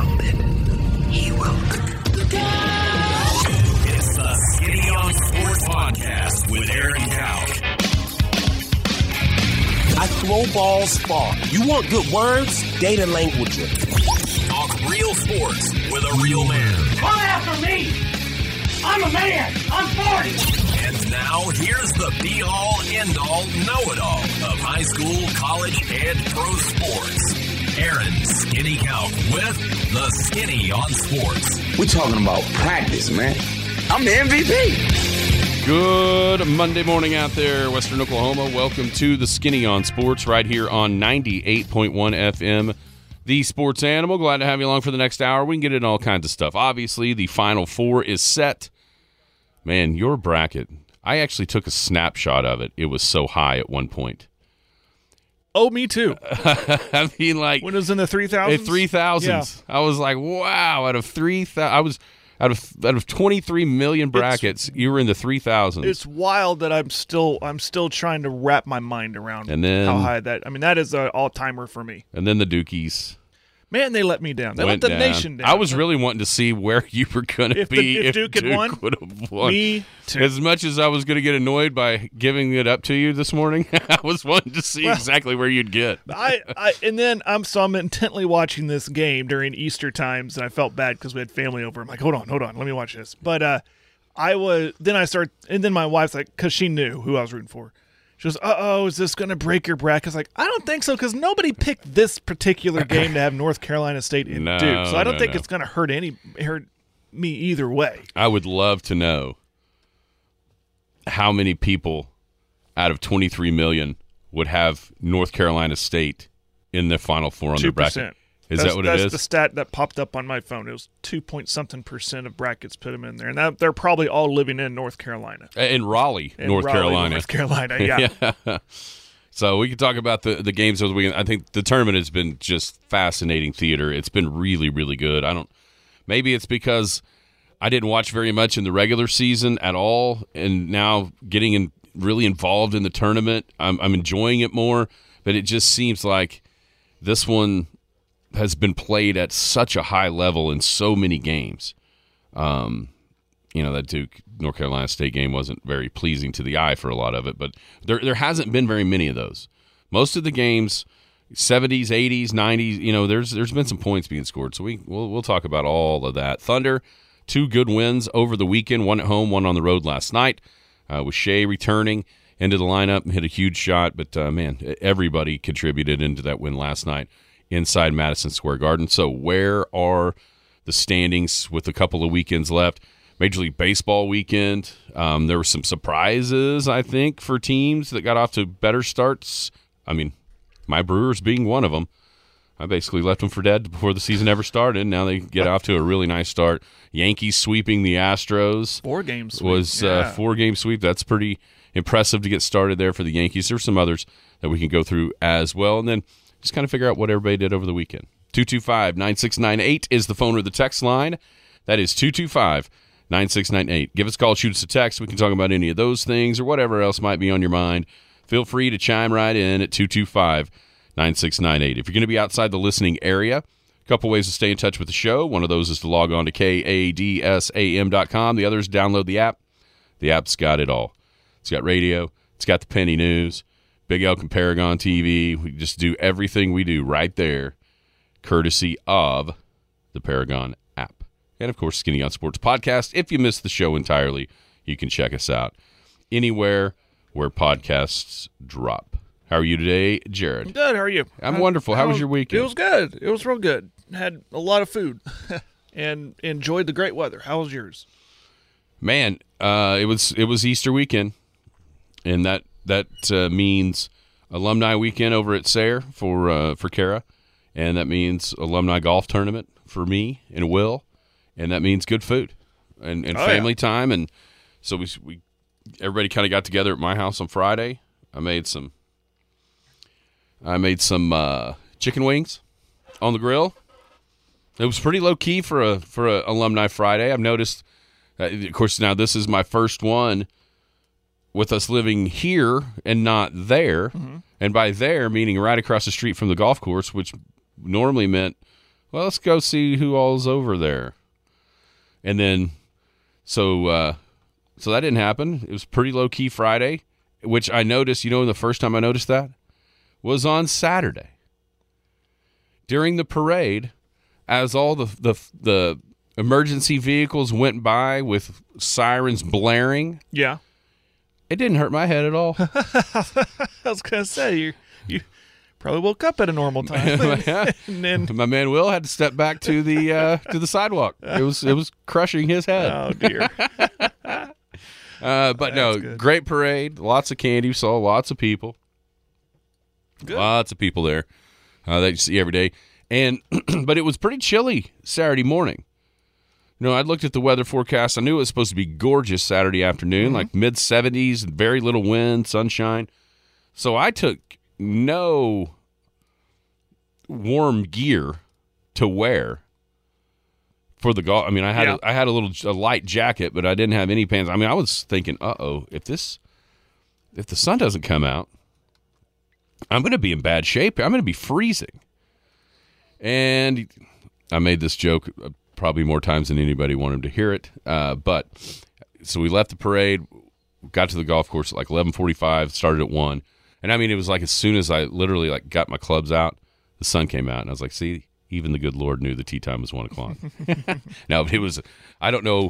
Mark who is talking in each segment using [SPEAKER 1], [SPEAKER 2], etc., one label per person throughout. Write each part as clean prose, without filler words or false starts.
[SPEAKER 1] trumpet, he will.
[SPEAKER 2] It's the Skinny on Sports Podcast with Aaron Cowk.
[SPEAKER 1] I throw balls far. You want good words? Data language.
[SPEAKER 2] Talk real sports with a real man.
[SPEAKER 3] Come after me! I'm a man! I'm 40!
[SPEAKER 2] And now, here's the be-all, end-all, know-it-all of high school, college, and pro sports. Aaron Skinny Cowk with the Skinny on Sports.
[SPEAKER 4] We're talking about practice, man. I'm the MVP.
[SPEAKER 5] Good Monday morning out there, Western Oklahoma. Welcome to the Skinny on Sports right here on 98.1 FM. The Sports Animal. Glad to have you along for the next hour. We can get into all kinds of stuff. Obviously, the Final Four is set. Man, your bracket, I actually took a snapshot of it. It was so high at one point.
[SPEAKER 6] Oh, me too.
[SPEAKER 5] I mean, like,
[SPEAKER 6] when it was in the 3,000s?
[SPEAKER 5] 3,000s. Yeah. I was like, wow, out of 3,000, I was out of 23 million brackets, you were in the 3,000s.
[SPEAKER 6] It's wild that I'm still trying to wrap my mind around how high that. I mean, that is an all-timer for me.
[SPEAKER 5] And then the Dukies.
[SPEAKER 6] Man, they let me down. They let the nation down.
[SPEAKER 5] I was really wanting to see where you were going to be
[SPEAKER 6] if Duke would
[SPEAKER 5] have won.
[SPEAKER 6] Me too.
[SPEAKER 5] As much as I was going to get annoyed by giving it up to you this morning, I was wanting to see exactly where you'd get.
[SPEAKER 6] And then I'm intently watching this game during Easter times, and I felt bad because we had family over. I'm like, hold on, let me watch this. But then my wife's like, because she knew who I was rooting for. She goes, is this going to break your bracket? I was like, I don't think so, because nobody picked this particular game to have North Carolina State and Duke. So I don't think it's going to hurt me either way.
[SPEAKER 5] I would love to know how many people out of 23 million would have North Carolina State in the Final Four on their bracket. That what it is?
[SPEAKER 6] That's the stat that popped up on my phone. It was 2-point-something% of brackets put them in there. And they're probably all living in North Carolina.
[SPEAKER 5] In Raleigh, North Carolina.
[SPEAKER 6] North Carolina, yeah.
[SPEAKER 5] Yeah. So we can talk about the games over the weekend. I think the tournament has been just fascinating theater. It's been really, really good. Maybe it's because I didn't watch very much in the regular season at all, and now getting really involved in the tournament, I'm enjoying it more. But it just seems like this one has been played at such a high level in so many games. That Duke North Carolina State game wasn't very pleasing to the eye for a lot of it, but there hasn't been very many of those. Most of the games, 70s, 80s, 90s, there's been some points being scored. So we'll talk about all of that. Thunder, 2 good wins over the weekend, one at home, one on the road last night. With Shea returning into the lineup and hit a huge shot, but everybody contributed into that win last night inside Madison Square Garden. So where are the standings with a couple of weekends left? Major League Baseball weekend. There were some surprises, I think, for teams that got off to better starts. I mean, my Brewers being one of them. I basically left them for dead before the season ever started. Now they get off to a really nice start. Yankees sweeping the Astros.
[SPEAKER 6] 4-game sweep.
[SPEAKER 5] Was 4-game sweep. That's pretty impressive to get started there for the Yankees. There's some others that we can go through as well. And then just kind of figure out what everybody did over the weekend. 225-9698 is the phone or the text line. That is 225-9698. Give us a call, shoot us a text. We can talk about any of those things or whatever else might be on your mind. Feel free to chime right in at 225-9698. If you're going to be outside the listening area, a couple ways to stay in touch with the show. One of those is to log on to kadsam.com. The other is download the app. The app's got it all. It's got radio. It's got the penny news. Big Elk and Paragon TV. We just do everything we do right there, courtesy of the Paragon app. And, of course, Skinny on Sports Podcast. If you missed the show entirely, you can check us out anywhere where podcasts drop. How are you today, Jared?
[SPEAKER 6] Good. How are you?
[SPEAKER 5] I'm wonderful. How was your weekend?
[SPEAKER 6] It was good. It was real good. Had a lot of food and enjoyed the great weather. How was yours?
[SPEAKER 5] Man, it was Easter weekend, and that means alumni weekend over at Sayre for Kara, and that means alumni golf tournament for me and Will, and that means good food and family time, and so we everybody kind of got together at my house on Friday. I made some chicken wings on the grill. It was pretty low key for a alumni Friday. I've noticed, of course, now this is my first one with us living here and not there. Mm-hmm. And by there, meaning right across the street from the golf course, which normally meant well, let's go see who all's over there. And then, so that didn't happen. It was pretty low-key Friday, which I noticed, the first time I noticed that was on Saturday. During the parade, as all the emergency vehicles went by with sirens blaring.
[SPEAKER 6] Yeah.
[SPEAKER 5] It didn't hurt my head at all.
[SPEAKER 6] I was going to say, you probably woke up at a normal time.
[SPEAKER 5] And then my man Will had to step back to the sidewalk. It was crushing his head.
[SPEAKER 6] Oh, dear.
[SPEAKER 5] But no,
[SPEAKER 6] good.
[SPEAKER 5] Great parade. Lots of candy. Saw lots of people.
[SPEAKER 6] Good.
[SPEAKER 5] Lots of people there that you see every day. And but it was pretty chilly Saturday morning. I looked at the weather forecast. I knew it was supposed to be gorgeous Saturday afternoon, like mid-70s, very little wind, sunshine. So I took no warm gear to wear for the golf. I mean, I had a light jacket, but I didn't have any pants. I mean, I was thinking, if the sun doesn't come out, I'm going to be in bad shape. I'm going to be freezing. And I made this joke probably more times than anybody wanted to hear it. But so we left the parade, got to the golf course at like 11:45, started at 1. And I mean, it was like as soon as I literally like got my clubs out, the sun came out, and I was like, see, even the good Lord knew the tee time was 1 o'clock. Now, it was, I don't know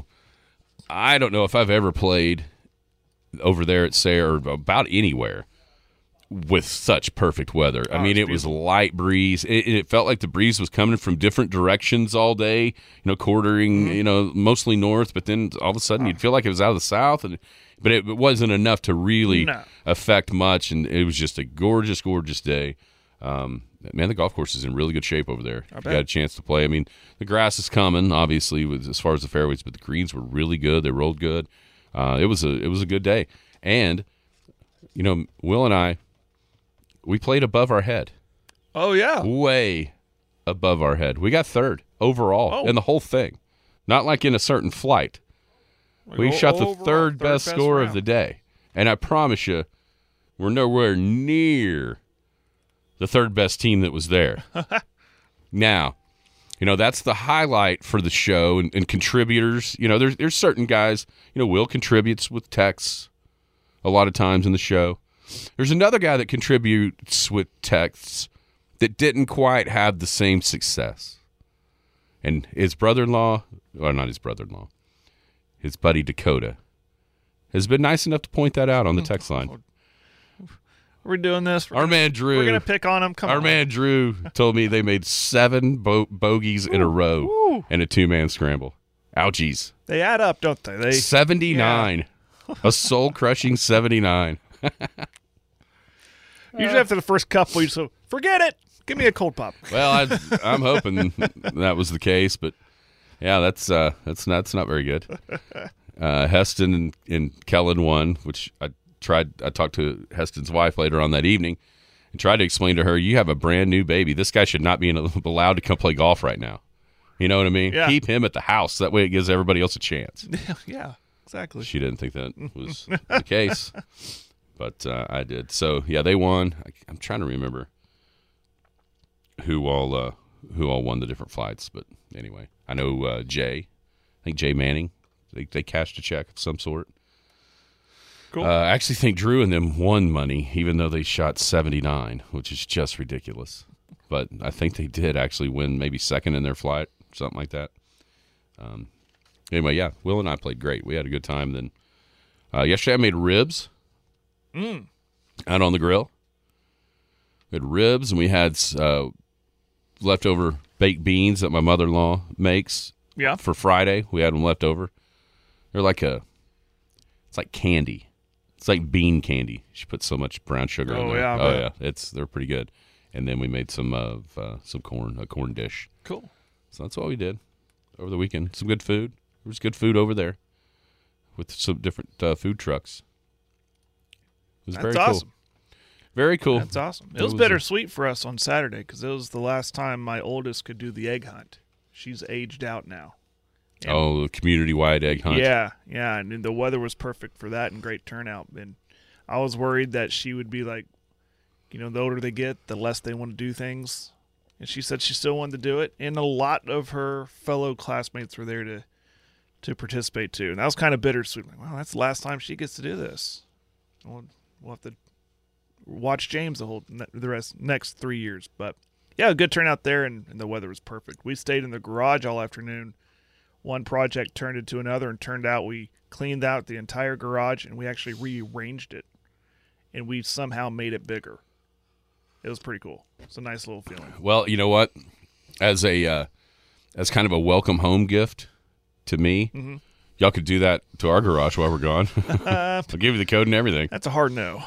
[SPEAKER 5] if I've ever played over there at Sayre or about anywhere with such perfect weather. I mean, it was light breeze. It felt like the breeze was coming from different directions all day, quartering, mostly north, but then all of a sudden you'd feel like it was out of the south, but it wasn't enough to really affect much, and it was just a gorgeous, gorgeous day. Man, the golf course is in really good shape over there. If you got a chance to play. I mean, the grass is coming, obviously, as far as the fairways, but the greens were really good. They rolled good. It was a good day. And, Will and I, we played above our head.
[SPEAKER 6] Oh, yeah.
[SPEAKER 5] Way above our head. We got third overall in the whole thing. Not like in a certain flight. We shot the third best score of the day. And I promise you, we're nowhere near the third best team that was there. Now, that's the highlight for the show and contributors. There's certain guys, Will contributes with texts a lot of times in the show. There's another guy that contributes with texts that didn't quite have the same success. And his brother-in-law, or not his brother-in-law, his buddy Dakota, has been nice enough to point that out on the text line.
[SPEAKER 6] We're doing this.
[SPEAKER 5] Our man Drew.
[SPEAKER 6] We're going to pick on him. Come on.
[SPEAKER 5] Our man Drew told me they made 7 bogeys in a row in a 2-man scramble. Ouchies.
[SPEAKER 6] They add up, don't they?
[SPEAKER 5] 79. Yeah. A soul-crushing 79.
[SPEAKER 6] Usually after the first couple, you say, forget it. Give me a cold pop.
[SPEAKER 5] Well, I'm hoping that was the case, but yeah, that's not very good. Heston and Kellen won, which I talked to Heston's wife later on that evening and tried to explain to her, you have a brand new baby. This guy should not be allowed to come play golf right now. You know what I mean?
[SPEAKER 6] Yeah.
[SPEAKER 5] Keep him at the house. That way it gives everybody else a chance.
[SPEAKER 6] Yeah, exactly.
[SPEAKER 5] She didn't think that was the case, but I did. So, yeah, they won. I'm trying to remember who all won the different flights. But anyway, I know I think Jay Manning, they cashed a check of some sort.
[SPEAKER 6] Cool.
[SPEAKER 5] I actually think Drew and them won money, even though they shot 79, which is just ridiculous. But I think they did actually win maybe second in their flight, something like that. Anyway, yeah, Will and I played great. We had a good time. Then yesterday I made ribs out on the grill. We had ribs, and we had leftover baked beans that my mother-in-law makes for Friday. We had them left over. They're it's like candy. It's like bean candy. She put so much brown sugar in there.
[SPEAKER 6] Yeah,
[SPEAKER 5] they're pretty good. And then we made some corn, a corn dish.
[SPEAKER 6] Cool.
[SPEAKER 5] So that's what we did over the weekend. Some good food. There was good food over there with some different food trucks. It was very
[SPEAKER 6] awesome.
[SPEAKER 5] Cool. Very cool.
[SPEAKER 6] That's awesome. It was bittersweet for us on Saturday because it was the last time my oldest could do the egg hunt. She's aged out now.
[SPEAKER 5] And the community-wide egg hunt.
[SPEAKER 6] Yeah, and the weather was perfect for that and great turnout. And I was worried that she would be like, the older they get, the less they want to do things. And she said she still wanted to do it, and a lot of her fellow classmates were there to participate too. And that was kind of bittersweet. Like, wow, that's the last time she gets to do this. We'll have to watch James the next 3 years. But yeah, a good turnout there, and the weather was perfect. We stayed in the garage all afternoon. One project turned into another, and turned out we cleaned out the entire garage, and we actually rearranged it, and we somehow made it bigger. It was pretty cool. It's a nice little feeling.
[SPEAKER 5] Well, you know what? As kind of a welcome home gift to me, y'all could do that to our garage while we're gone. I'll give you the code and everything.
[SPEAKER 6] That's a hard no.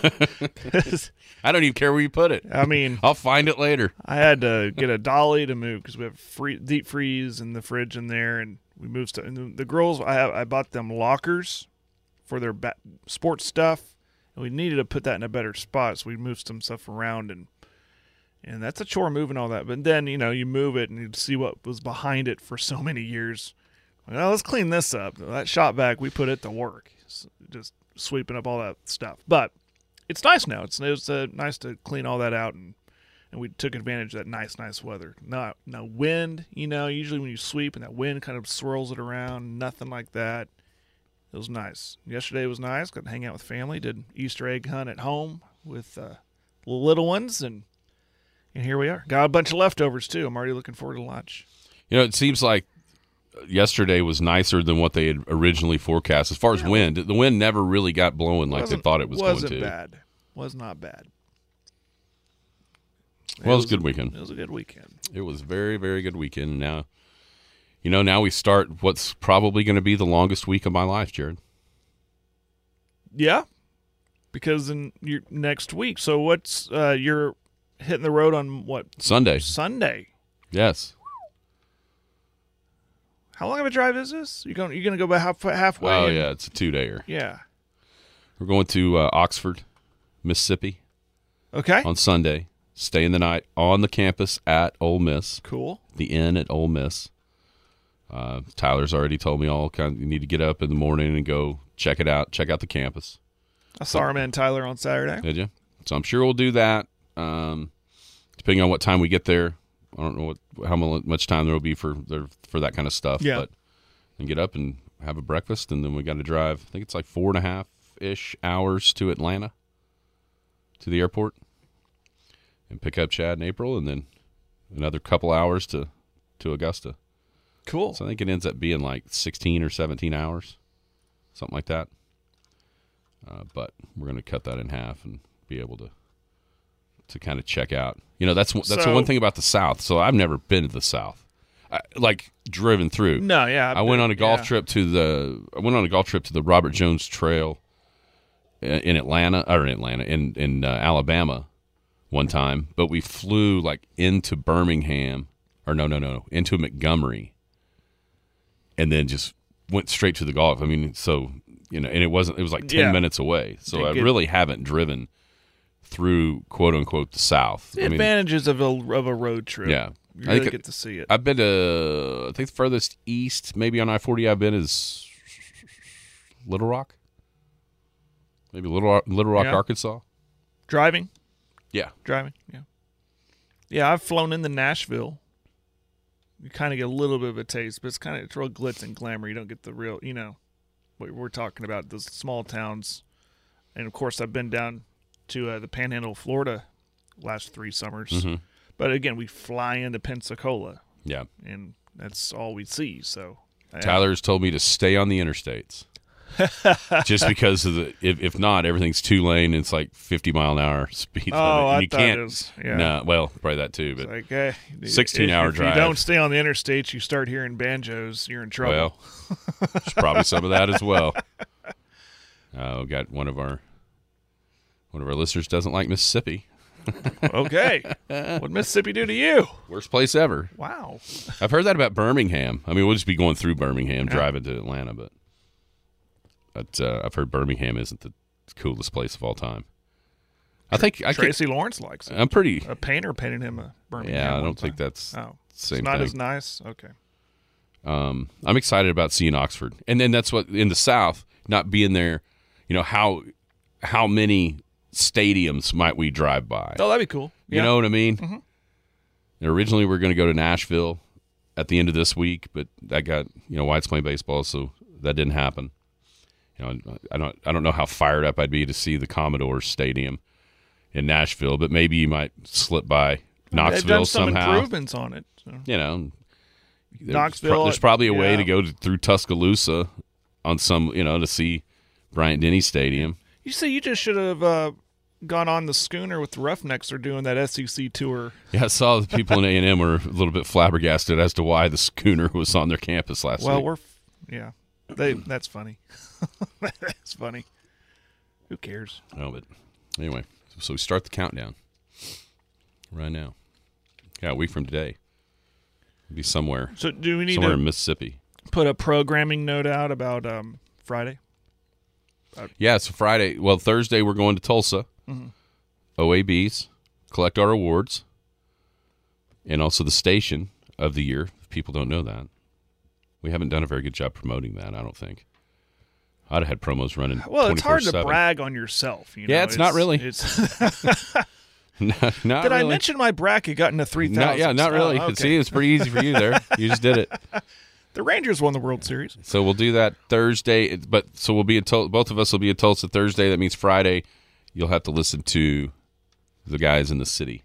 [SPEAKER 5] I don't even care where you put it.
[SPEAKER 6] I mean,
[SPEAKER 5] I'll find it later.
[SPEAKER 6] I had to get a dolly to move because we have deep freeze in the fridge in there, and we moved stuff. And the girls, I bought them lockers for their sports stuff. And we needed to put that in a better spot, so we moved some stuff around, and that's a chore moving all that. But then, you move it, and you see what was behind it for so many years. Well, let's clean this up. That shop vac, we put it to work, just sweeping up all that stuff. But it's nice now. It's nice to clean all that out, and we took advantage of that nice weather. No wind, usually when you sweep and that wind kind of swirls it around, nothing like that. It was nice. Yesterday was nice. Got to hang out with family. Did Easter egg hunt at home with little ones, and here we are. Got a bunch of leftovers too. I'm already looking forward to lunch.
[SPEAKER 5] It seems like yesterday was nicer than what they had originally forecast as far as wind. The wind never really got blowing like they thought it was going to.
[SPEAKER 6] Wasn't bad. Was not bad.
[SPEAKER 5] Well, it was a good weekend.
[SPEAKER 6] It was a good weekend.
[SPEAKER 5] It was very, very good weekend. Now, now we start what's probably going to be the longest week of my life, Jared.
[SPEAKER 6] Yeah, because in your next week. So what's you're hitting the road on what?
[SPEAKER 5] Sunday.
[SPEAKER 6] Sunday.
[SPEAKER 5] Yes.
[SPEAKER 6] How long of a drive is this? You're going to go about halfway?
[SPEAKER 5] Oh, yeah, it's a 2-dayer.
[SPEAKER 6] Yeah.
[SPEAKER 5] We're going to Oxford, Mississippi.
[SPEAKER 6] Okay.
[SPEAKER 5] On Sunday. Staying the night on the campus at Ole Miss.
[SPEAKER 6] Cool.
[SPEAKER 5] The inn at Ole Miss. Tyler's already told me you need to get up in the morning and go check it out, check out the campus.
[SPEAKER 6] I saw our man Tyler on Saturday.
[SPEAKER 5] Did you? So I'm sure we'll do that. Depending on what time we get there, I don't know how much time there will be for that kind of stuff.
[SPEAKER 6] Yeah.
[SPEAKER 5] But and get up and have a breakfast, and then we got to drive. I think it's like 4.5-ish hours to Atlanta, to the airport, and pick up Chad in April, and then another couple hours to Augusta.
[SPEAKER 6] Cool.
[SPEAKER 5] So I think it ends up being like 16 or 17 hours, something like that. But we're going to cut that in half and be able to kind of check out. That's the one thing about the South. So I've never been to the South, driven through.
[SPEAKER 6] No, yeah.
[SPEAKER 5] I went on a golf trip to the Robert Jones Trail in Alabama one time, but we flew into Birmingham, or into Montgomery. And then just went straight to the golf. I mean, so, and it was like 10 minutes away. So I really haven't driven through, quote unquote, the South.
[SPEAKER 6] The advantages of a road trip.
[SPEAKER 5] Yeah.
[SPEAKER 6] You really get to see it.
[SPEAKER 5] I've been to, I think the furthest east, maybe on I-40 I've been is Little Rock. Maybe Little Rock, Arkansas.
[SPEAKER 6] Driving?
[SPEAKER 5] Yeah.
[SPEAKER 6] Driving, yeah. Yeah, I've flown into Nashville. You kind of get a little bit of a taste, but it's real glitz and glamour. You don't get the real, what we're talking about, those small towns. And, of course, I've been down to the Panhandle of Florida last 3 summers. Mm-hmm. But, again, we fly into Pensacola.
[SPEAKER 5] Yeah.
[SPEAKER 6] And that's all we see. So
[SPEAKER 5] Tyler's told me to stay on the interstates. Just because of if not, everything's 2-lane. It's like 50-mile-an-hour speed limit.
[SPEAKER 6] Oh,
[SPEAKER 5] you can't. It was, yeah. No, well, probably that too. But 16-hour drive.
[SPEAKER 6] If you don't stay on the interstates, you start hearing banjos. You're in trouble.
[SPEAKER 5] Well, there's probably some of that as well. Got one of our listeners doesn't like Mississippi.
[SPEAKER 6] Okay, what'd Mississippi do to you?
[SPEAKER 5] Worst place ever.
[SPEAKER 6] Wow.
[SPEAKER 5] I've heard that about Birmingham. I mean, we'll just be going through Birmingham, driving to Atlanta, but I've heard Birmingham isn't the coolest place of all time. I think
[SPEAKER 6] Tracy Lawrence likes it.
[SPEAKER 5] I'm pretty.
[SPEAKER 6] A painter painted him a Birmingham.
[SPEAKER 5] Yeah, I don't think that's the same
[SPEAKER 6] it's not
[SPEAKER 5] thing.
[SPEAKER 6] as nice. Okay.
[SPEAKER 5] I'm excited about seeing Oxford, and then that's what in the South, not being there. How many stadiums might we drive by?
[SPEAKER 6] Oh, that'd be cool.
[SPEAKER 5] You know what I mean?
[SPEAKER 6] Mm-hmm.
[SPEAKER 5] And originally we were going to go to Nashville at the end of this week, but that got, White's playing baseball, so that didn't happen. I don't know how fired up I'd be to see the Commodores Stadium in Nashville, but maybe you might slip by Knoxville
[SPEAKER 6] They've done some
[SPEAKER 5] somehow.
[SPEAKER 6] improvements on it. So.
[SPEAKER 5] Knoxville. There's probably a way to go through Tuscaloosa on some, to see Bryant Denny Stadium.
[SPEAKER 6] You see, you just should have gone on the schooner with the Roughnecks. They're doing that SEC tour.
[SPEAKER 5] Yeah, I saw the people in A&M were a little bit flabbergasted as to why the schooner was on their campus last week.
[SPEAKER 6] Well, that's funny. That's funny. Who cares?
[SPEAKER 5] No, but anyway, so we start the countdown right now. Yeah, a week from today. It'll be somewhere.
[SPEAKER 6] So do we need
[SPEAKER 5] somewhere
[SPEAKER 6] to
[SPEAKER 5] in Mississippi?
[SPEAKER 6] Put a programming note out about Friday?
[SPEAKER 5] Yeah, it's Friday. Well, Thursday we're going to Tulsa. OABs, collect our awards, and also the station of the year. If people don't know that. We haven't done a very good job promoting that, I don't think. I'd have had promos running 24/7.
[SPEAKER 6] Well, it's hard to brag on yourself.
[SPEAKER 5] Yeah, it's not really. not
[SPEAKER 6] Did
[SPEAKER 5] really.
[SPEAKER 6] I mention my bracket got into 3,000?
[SPEAKER 5] Yeah, not really.
[SPEAKER 6] Oh, okay.
[SPEAKER 5] See, it's pretty easy for you there. You just did it.
[SPEAKER 6] The Rangers won the World Series.
[SPEAKER 5] So we'll do that Thursday. So we'll be both of us will be at Tulsa Thursday. That means Friday you'll have to listen to the guys in the city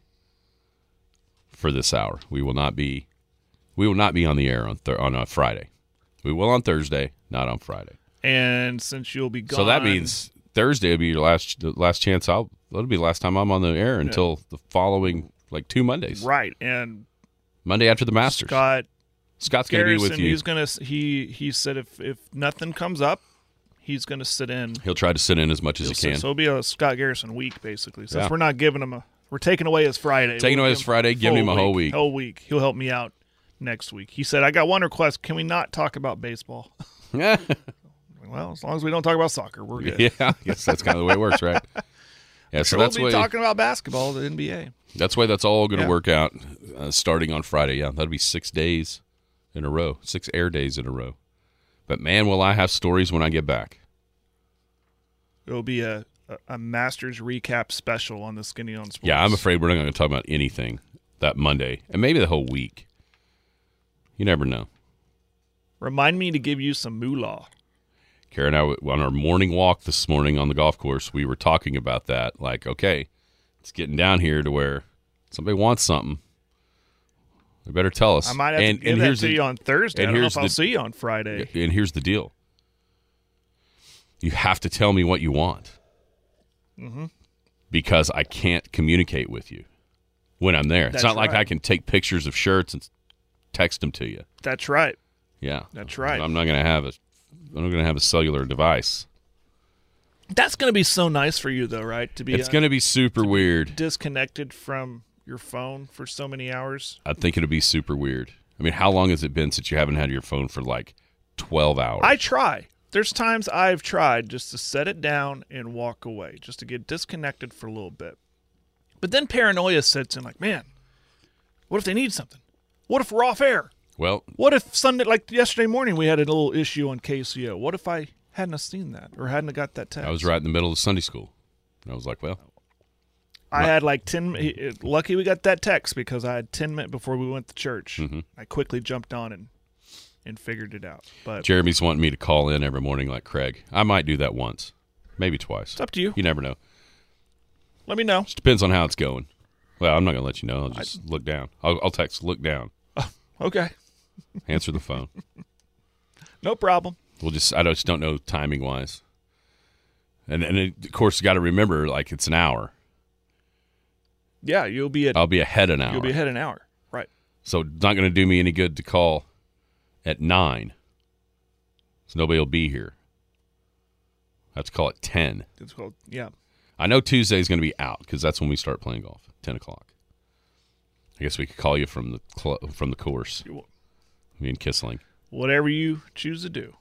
[SPEAKER 5] for this hour. We will not be on the air on a Friday. We will on Thursday, not on Friday.
[SPEAKER 6] And since you'll be gone,
[SPEAKER 5] so that means Thursday will be your last chance. That'll be the last time I'm on the air until the following 2 Mondays.
[SPEAKER 6] Right, and
[SPEAKER 5] Monday after the Masters. Scott's going to be with you.
[SPEAKER 6] He's gonna. He said if nothing comes up, he's going to sit in.
[SPEAKER 5] He'll try to sit in as much as he can.
[SPEAKER 6] So it'll be a Scott Garrison week basically. Since we're not giving him we're taking away his Friday.
[SPEAKER 5] Giving him a whole week.
[SPEAKER 6] Whole week. He'll help me out next week. He said, I got one request. Can we not talk about baseball?
[SPEAKER 5] Yeah.
[SPEAKER 6] Well, as long as we don't talk about soccer, we're good.
[SPEAKER 5] Yeah, I guess that's kind of the way it works, right? Yeah, so
[SPEAKER 6] we'll be talking about basketball, the NBA.
[SPEAKER 5] That's why that's all going to work out starting on Friday. Yeah, that'll be 6 days in a row, 6 air days in a row. But, man, will I have stories when I get back.
[SPEAKER 6] It'll be a Masters recap special on the Skinny on Sports.
[SPEAKER 5] Yeah, I'm afraid we're not going to talk about anything that Monday, and maybe the whole week. You never know.
[SPEAKER 6] Remind me to give you some moolah.
[SPEAKER 5] Karen and I, on our morning walk this morning on the golf course, we were talking about that. Okay, it's getting down here to where somebody wants something. They better tell us.
[SPEAKER 6] I might have to give that to you on Thursday. I don't know if I'll see you on Friday.
[SPEAKER 5] And here's the deal. You have to tell me what you want. Mm-hmm. Because I can't communicate with you when I'm there. It's not like I can take pictures of shirts and text them to you.
[SPEAKER 6] That's right.
[SPEAKER 5] Yeah.
[SPEAKER 6] That's right.
[SPEAKER 5] I'm not going to have a cellular device.
[SPEAKER 6] That's going to be so nice for you, though, right?
[SPEAKER 5] It's going to be super weird.
[SPEAKER 6] Disconnected from your phone for so many hours.
[SPEAKER 5] I think it'll be super weird. I mean, how long has it been since you haven't had your phone for 12 hours?
[SPEAKER 6] I try. There's times I've tried just to set it down and walk away, just to get disconnected for a little bit. But then paranoia sets in, man, what if they need something? What if we're off air?
[SPEAKER 5] Well,
[SPEAKER 6] what if Sunday, yesterday morning, we had a little issue on KCO? What if I hadn't have seen that or hadn't have got that text?
[SPEAKER 5] I was right in the middle of Sunday school. I was like, well.
[SPEAKER 6] I had 10 – lucky we got that text because I had 10 minutes before we went to church.
[SPEAKER 5] Mm-hmm.
[SPEAKER 6] I quickly jumped on and figured it out. But
[SPEAKER 5] Jeremy's wanting me to call in every morning like Craig. I might do that once, maybe twice.
[SPEAKER 6] It's up to you.
[SPEAKER 5] You never know.
[SPEAKER 6] Let me know.
[SPEAKER 5] Just depends on how it's going. Well, I'm not going to let you know. I'll just look down. I'll text, look down.
[SPEAKER 6] Okay.
[SPEAKER 5] Answer the phone.
[SPEAKER 6] No problem.
[SPEAKER 5] I just don't know timing wise. And of course, you got to remember, it's an hour.
[SPEAKER 6] Yeah, I'll be
[SPEAKER 5] ahead an hour.
[SPEAKER 6] You'll be ahead an hour, right?
[SPEAKER 5] So it's not going to do me any good to call at 9. So nobody will be here. I have to call at 10.
[SPEAKER 6] It's called, yeah.
[SPEAKER 5] I know Tuesday's going to be out because that's when we start playing golf, 10 o'clock. I guess we could call you from the course. Me and Kissling.
[SPEAKER 6] Whatever you choose to do.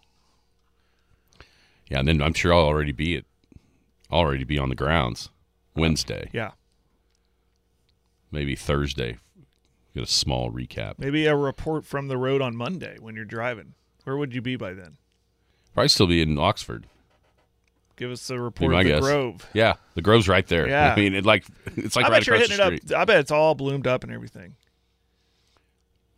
[SPEAKER 5] Yeah, and then I'm sure I'll already be on the grounds Wednesday.
[SPEAKER 6] Yeah.
[SPEAKER 5] Maybe Thursday. Get a small recap.
[SPEAKER 6] Maybe a report from the road on Monday when you're driving. Where would you be by then?
[SPEAKER 5] Probably still be in Oxford.
[SPEAKER 6] Give us a report of the Grove.
[SPEAKER 5] Yeah, the Grove's right there.
[SPEAKER 6] Yeah.
[SPEAKER 5] I mean, it's right across the street.
[SPEAKER 6] I bet it's all bloomed up and everything.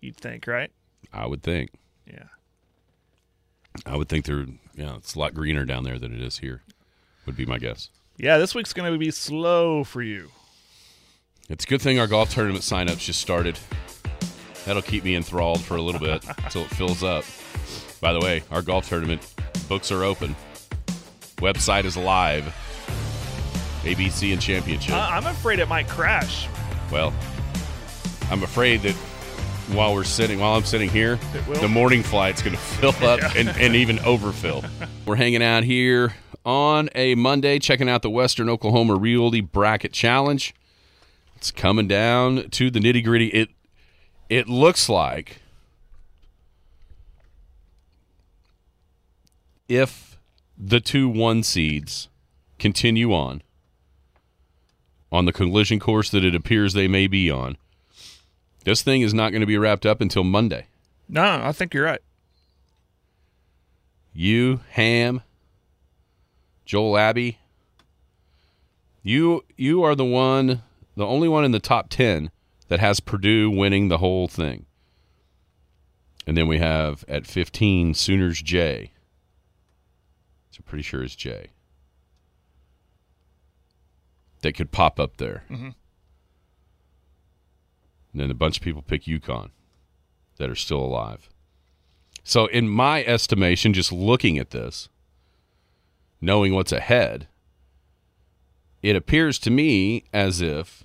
[SPEAKER 6] You'd think, right?
[SPEAKER 5] I would think.
[SPEAKER 6] Yeah.
[SPEAKER 5] I would think it's a lot greener down there than it is here, would be my guess.
[SPEAKER 6] Yeah, this week's going to be slow for you.
[SPEAKER 5] It's a good thing our golf tournament sign-ups just started. That'll keep me enthralled for a little bit until it fills up. By the way, our golf tournament books are open. Website is live. ABC and Championship.
[SPEAKER 6] I'm afraid it might crash.
[SPEAKER 5] Well, I'm afraid that while I'm sitting here, the morning flight's going to fill up and even overfill. We're hanging out here on a Monday, checking out the Western Oklahoma Realty Bracket Challenge. It's coming down to the nitty-gritty. It looks like if the 2 1 seeds continue on the collision course that it appears they may be on, this thing is not going to be wrapped up until Monday.
[SPEAKER 6] No, I think you're right.
[SPEAKER 5] You, Ham, Joel Abbey, you are the only one in the top 10 that has Purdue winning the whole thing. And then we have at 15 Sooners J. So I'm pretty sure it's J. That could pop up there. Mm-hmm. And then a bunch of people pick UConn that are still alive. So in my estimation, just looking at this, knowing what's ahead, it appears to me as if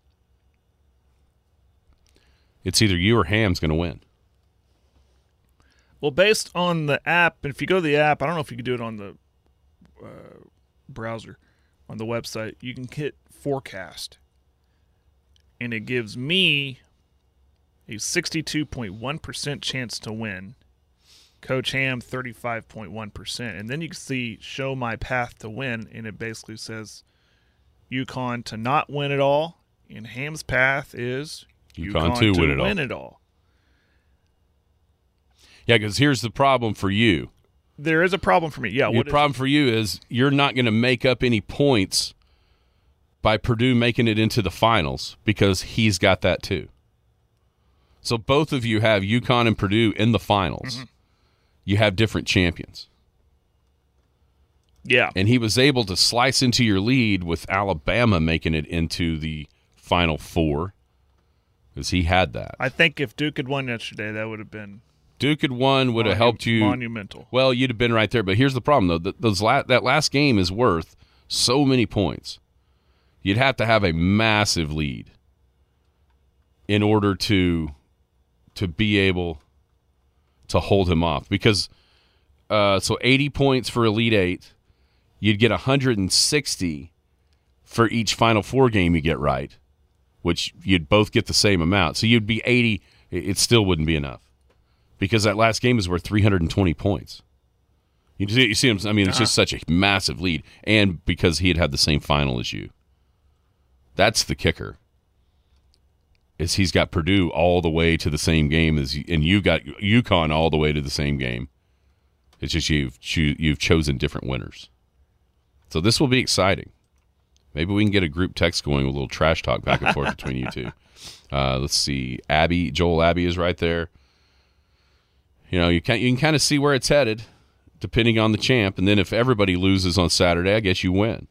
[SPEAKER 5] it's either you or Ham's going to win.
[SPEAKER 6] Well, based on the app, and if you go to the app, I don't know if you can do it on the browser, on the website, you can hit forecast. And it gives me a 62.1% chance to win. Coach Ham, 35.1%. And then you can see show my path to win, and it basically says UConn to not win it all, and Ham's path is UConn to win it all.
[SPEAKER 5] Yeah, because here's the problem for you.
[SPEAKER 6] There is a problem for me. Yeah,
[SPEAKER 5] the problem for you is you're not going to make up any points by Purdue making it into the finals because he's got that too. So both of you have UConn and Purdue in the finals. Mm-hmm. You have different champions.
[SPEAKER 6] Yeah.
[SPEAKER 5] And he was able to slice into your lead with Alabama making it into the Final Four because he had that.
[SPEAKER 6] I think if Duke had won yesterday, that would have been...
[SPEAKER 5] Duke had won, would have helped you.
[SPEAKER 6] Monumental.
[SPEAKER 5] Well, you'd have been right there. But here's the problem, though. That last game is worth so many points. You'd have to have a massive lead in order to be able to hold him off. Because, so 80 points for Elite Eight, you'd get 160 for each Final Four game you get right, which you'd both get the same amount. So you'd be 80. It still wouldn't be enough. Because that last game is worth 320 points. You see him? I mean, it's just such a massive lead. And because he had the same final as you. That's the kicker. Is he's got Purdue all the way to the same game as you, and you got UConn all the way to the same game. It's just you've chosen different winners. So this will be exciting. Maybe we can get a group text going with a little trash talk back and forth between you two. Let's see. Joel Abbey is right there. You know, you can kind of see where it's headed, depending on the champ. And then if everybody loses on Saturday, I guess you win.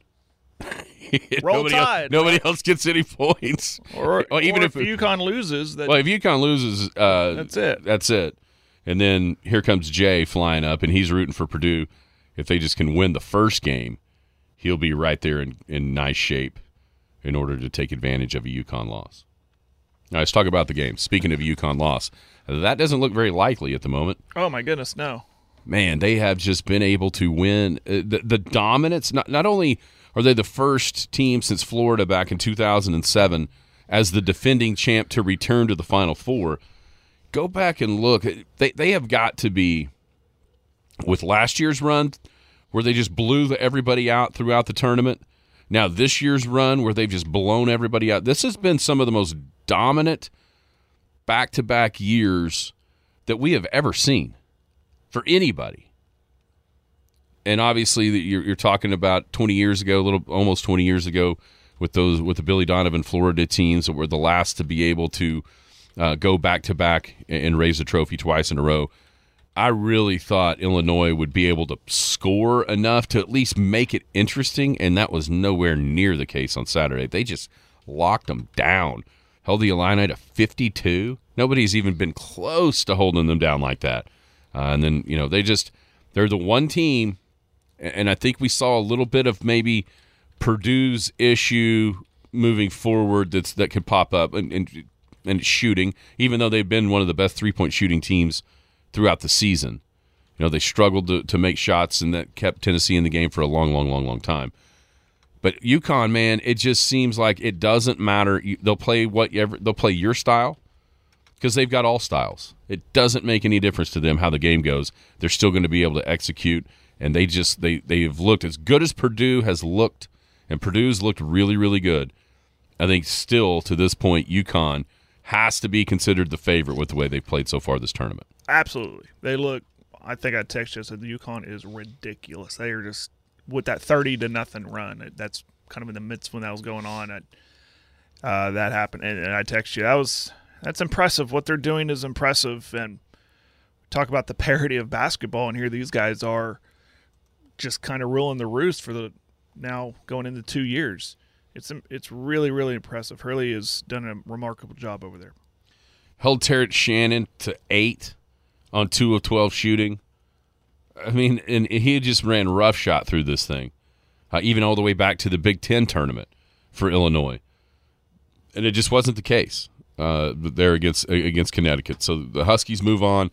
[SPEAKER 6] Roll Tide.
[SPEAKER 5] Nobody else gets any points.
[SPEAKER 6] Or even if UConn loses,
[SPEAKER 5] if UConn loses,
[SPEAKER 6] that's it.
[SPEAKER 5] That's it. And then here comes Jay flying up, and he's rooting for Purdue. If they just can win the first game, he'll be right there in nice shape in order to take advantage of a UConn loss. Now, let's talk about the game. Speaking of UConn loss, that doesn't look very likely at the moment.
[SPEAKER 6] Oh, my goodness, no.
[SPEAKER 5] Man, they have just been able to win. The dominance, not only are they the first team since Florida back in 2007 as the defending champ to return to the Final Four, go back and look. They have got to be, with last year's run where they just blew everybody out throughout the tournament, now this year's run where they've just blown everybody out. This has been some of the most dominant back-to-back years that we have ever seen for anybody. And obviously you're talking about 20 years ago, almost 20 years ago with the Billy Donovan Florida teams that were the last to be able to go back-to-back and raise the trophy twice in a row. I really thought Illinois would be able to score enough to at least make it interesting, and that was nowhere near the case on Saturday. They just locked them down, held the Illini to 52. Nobody's even been close to holding them down like that. And then, they're the one team, and I think we saw a little bit of maybe Purdue's issue moving forward that could pop up and shooting, even though they've been one of the best three-point shooting teams throughout the season. They struggled to make shots, and that kept Tennessee in the game for a long time. But UConn, man, it just seems like it doesn't matter. They'll play they'll play your style because they've got all styles. It doesn't make any difference to them how the game goes. They're still going to be able to execute, and they've looked as good as Purdue has looked, and Purdue's looked really, really good. I think still to this point, UConn has to be considered the favorite with the way they've played so far this tournament.
[SPEAKER 6] Absolutely. They look, I think I texted you, I said the UConn is ridiculous. They are just, with that 30-0 run, that's kind of in the midst when that was going on, that happened. And I texted you, that's impressive. What they're doing is impressive. And talk about the parity of basketball, and here these guys are just kind of ruling the roost for the now going into 2 years. It's really, really impressive. Hurley has done a remarkable job over there.
[SPEAKER 5] Held Terrence Shannon to 8 on 2 of 12 shooting. I mean, and he just ran roughshod through this thing, even all the way back to the Big Ten tournament for Illinois. And it just wasn't the case there against Connecticut. So the Huskies move on.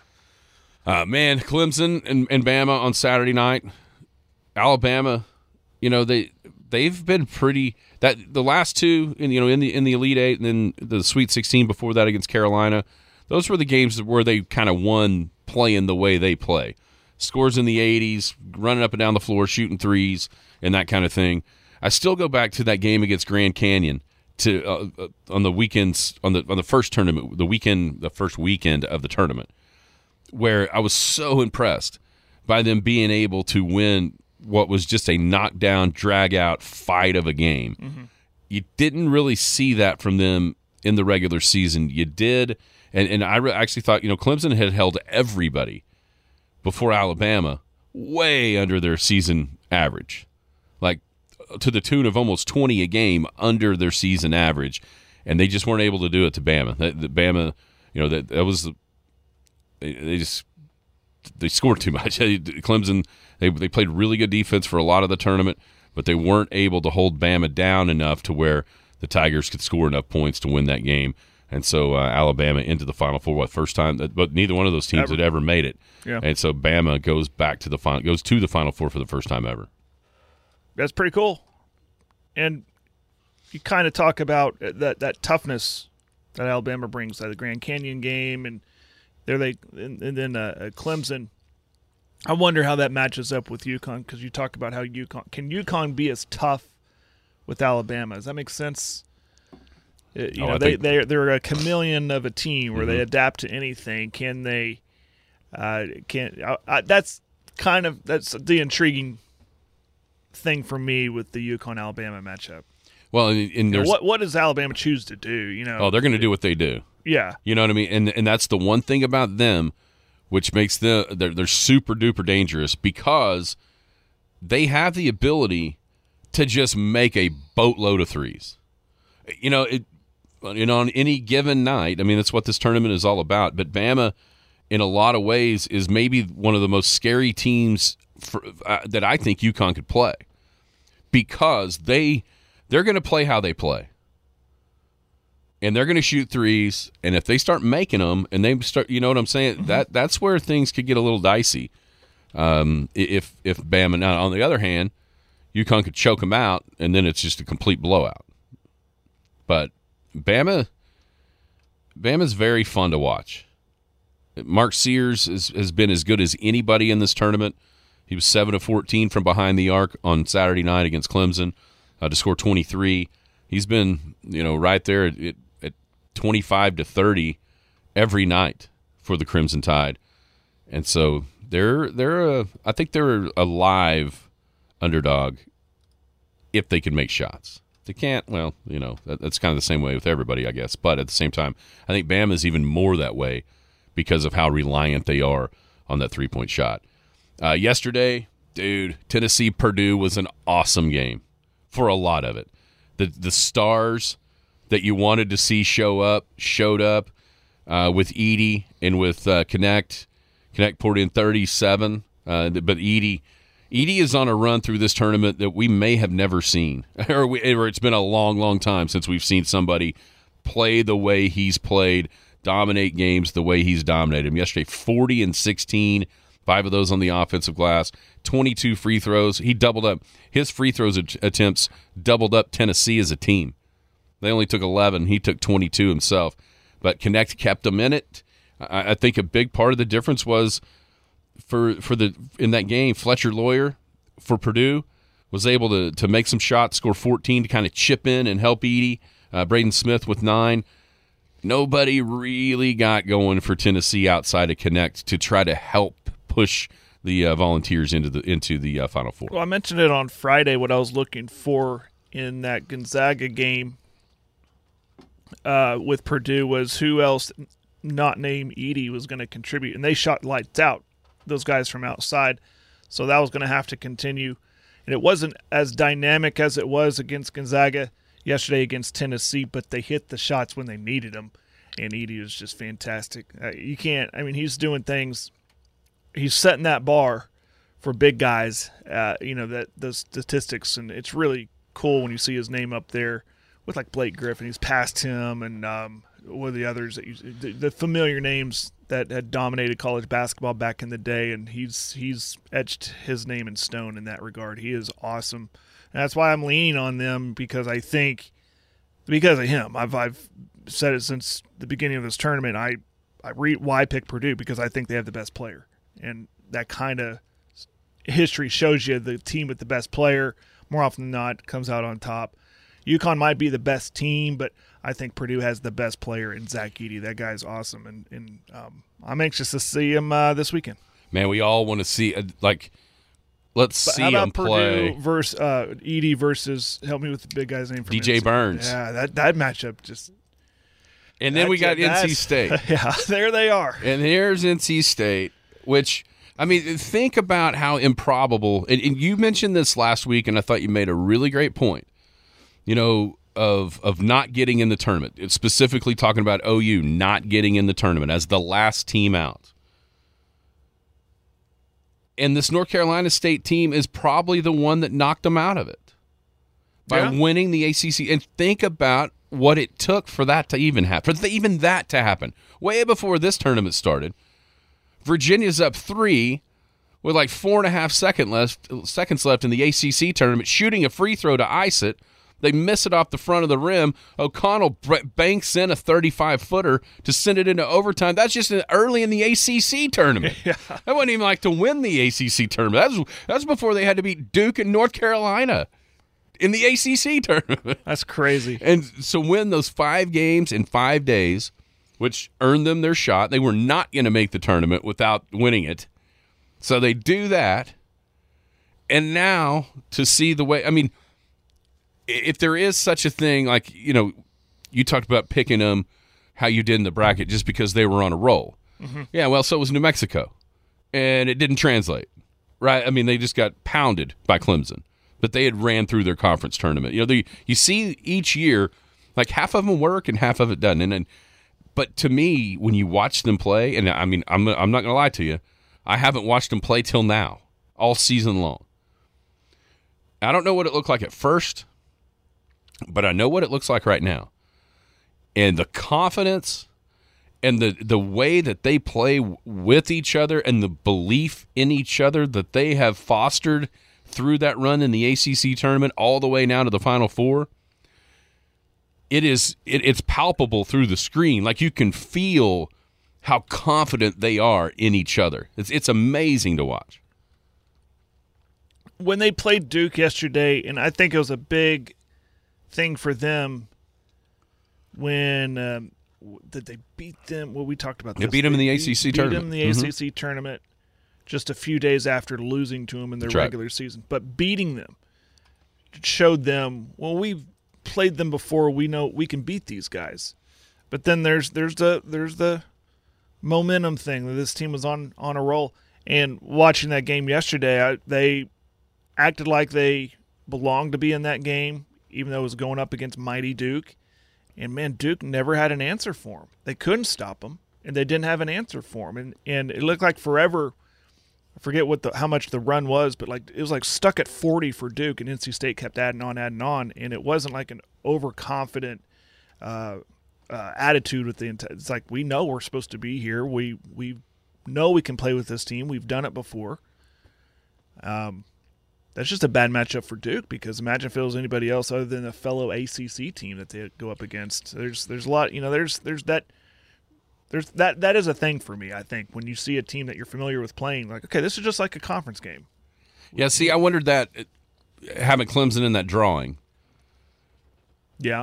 [SPEAKER 5] Man, Clemson and Bama on Saturday night. Alabama, they've been pretty – that the last two in the Elite Eight and then the Sweet 16 before that against Carolina, those were the games where they kind of won playing the way they play. Scores in the 80s, running up and down the floor, shooting threes, and that kind of thing. I still go back to that game against Grand Canyon on the weekends on the first tournament, the first weekend of the tournament, where I was so impressed by them being able to win what was just a knockdown, drag-out fight of a game. Mm-hmm. You didn't really see that from them in the regular season. You did, and I actually thought, Clemson had held everybody before Alabama way under their season average, like to the tune of almost 20 a game under their season average, and they just weren't able to do it to Bama. Bama, that was they scored too much. Clemson, they played really good defense for a lot of the tournament, but they weren't able to hold Bama down enough to where the Tigers could score enough points to win that game. And so Alabama into the Final Four, first time, but neither one of those teams had ever made it. Yeah. And so Bama goes to the Final Four for the first time ever.
[SPEAKER 6] That's pretty cool. And you kind of talk about that toughness that Alabama brings, the Grand Canyon game, and then Clemson. I wonder how that matches up with UConn, because you talk about how UConn be as tough with Alabama. Does that make sense? They're a chameleon of a team where they adapt to anything. Can they? That's the intriguing thing for me with the UConn-Alabama matchup.
[SPEAKER 5] Well, and there's
[SPEAKER 6] what does Alabama choose to do?
[SPEAKER 5] they're going to do what they do.
[SPEAKER 6] Yeah,
[SPEAKER 5] you know what I mean. And that's the one thing about them, which makes they're super duper dangerous, because they have the ability to just make a boatload of threes. On any given night, I mean, that's what this tournament is all about. But Bama, in a lot of ways, is maybe one of the most scary teams that I think UConn could play, because they're going to play how they play, and they're going to shoot threes. And if they start making them, and they start, you know what I'm saying, that's where things could get a little dicey. If Bama, now on the other hand, UConn could choke them out, and then it's just a complete blowout. But Bama's very fun to watch. Mark Sears has been as good as anybody in this tournament. He was 7 of 14 from behind the arc on Saturday night against Clemson to score 23. He's been, right there at 25 to 30 every night for the Crimson Tide, and so I think they're a live underdog if they can make shots. They can't. Well, that's kind of the same way with everybody, I guess. But at the same time, I think Bama is even more that way because of how reliant they are on that three-point shot. Yesterday, dude, Tennessee-Purdue was an awesome game for a lot of it. The stars that you wanted to see showed up with Edey and with Connect. Connect poured in 37, but Edey is on a run through this tournament that we may have never seen, or it's been a long, long time since we've seen somebody play the way he's played, dominate games the way he's dominated them. Yesterday, 40 and 16, 5 of those on the offensive glass, 22 free throws. He doubled up. His free throws attempts doubled up Tennessee as a team. They only took 11. He took 22 himself. But Connect kept them in it. I think a big part of the difference was in that game, Fletcher Lawyer for Purdue was able to make some shots, score 14 to kind of chip in and help Edey. Braden Smith with 9. Nobody really got going for Tennessee outside of Connect to try to help push the Volunteers into the Final Four.
[SPEAKER 6] Well, I mentioned it on Friday. What I was looking for in that Gonzaga game with Purdue was who else not named Edey was going to contribute, and they shot lights out, those guys from outside. So that was going to have to continue. And it wasn't as dynamic as it was against Gonzaga yesterday against Tennessee, but they hit the shots when they needed them, and Edey was just fantastic. He's doing things. He's setting that bar for big guys, that those statistics, and it's really cool when you see his name up there with like Blake Griffin. He's past him, and what are the others the familiar names that had dominated college basketball back in the day, and he's etched his name in stone in that regard. He is awesome. And that's why I'm leaning on them, because I think because of him. I've said it since the beginning of this tournament. I why pick Purdue, because I think they have the best player. And that kind of history shows you the team with the best player, more often than not, comes out on top. UConn might be the best team, but I think Purdue has the best player in Zach Edey. That guy's awesome, and I'm anxious to see him this weekend.
[SPEAKER 5] Man, we all want to see let's see him play.
[SPEAKER 6] Purdue versus Edey versus, help me with the big guy's name.
[SPEAKER 5] DJ Burns.
[SPEAKER 6] Yeah, that matchup just.
[SPEAKER 5] And then we got NC State.
[SPEAKER 6] Yeah, there they are.
[SPEAKER 5] And here's NC State, which, think about how improbable, and you mentioned this last week, and I thought you made a really great point, of not getting in the tournament. It's specifically talking about OU not getting in the tournament as the last team out. And this North Carolina State team is probably the one that knocked them out of it by winning the ACC. And think about what it took for that to even happen, that to happen. Way before this tournament started, Virginia's up 3 with like 4.5 seconds left in the ACC tournament, shooting a free throw to ice it. They miss it off the front of the rim. O'Connell banks in a 35-footer to send it into overtime. That's just early in the ACC tournament. Yeah. That wasn't even like to win the ACC tournament. That's before they had to beat Duke and North Carolina in the ACC tournament.
[SPEAKER 6] That's crazy.
[SPEAKER 5] And so win those 5 games in 5 days, which earned them their shot. They were not going to make the tournament without winning it. So they do that. And now to see the way, if there is such a thing, like, you talked about picking them how you did in the bracket just because they were on a roll. Mm-hmm. Yeah, well, so was New Mexico. And it didn't translate, right? They just got pounded by Clemson. But they had ran through their conference tournament. You see each year, like half of them work and half of it doesn't. But to me, when you watch them play, and I'm not going to lie to you, I haven't watched them play till now, all season long. I don't know what it looked like at first, but I know what it looks like right now. And the confidence and the way that they play with each other and the belief in each other that they have fostered through that run in the ACC tournament all the way now to the Final Four, it's palpable through the screen. Like, you can feel how confident they are in each other. It's amazing to watch.
[SPEAKER 6] When they played Duke yesterday, and I think it was a big thing for them when did they beat them? Well, we talked about this.
[SPEAKER 5] They beat them in the ACC tournament.
[SPEAKER 6] Beat them in the ACC tournament just a few days after losing to them in their regular season. But beating them showed them, well, played them before. We know we can beat these guys. But then there's the momentum thing that this team was on a roll. And watching that game yesterday, they acted like they belonged to be in that game, even though it was going up against mighty Duke. And, man, Duke never had an answer for them. They couldn't stop them, and they didn't have an answer for them. And it looked like forever – I forget how much the run was, but like it was like stuck at 40 for Duke, and NC State kept adding on, and it wasn't like an overconfident attitude with the intent. It's like we know we're supposed to be here. We know we can play with this team. We've done it before. That's just a bad matchup for Duke, because imagine if it was anybody else other than a fellow ACC team that they go up against. There's a lot, there's that is a thing for me, I think, when you see a team that you're familiar with playing, like, okay, this is just like a conference game.
[SPEAKER 5] Yeah, see, I wondered that, having Clemson in that drawing.
[SPEAKER 6] Yeah.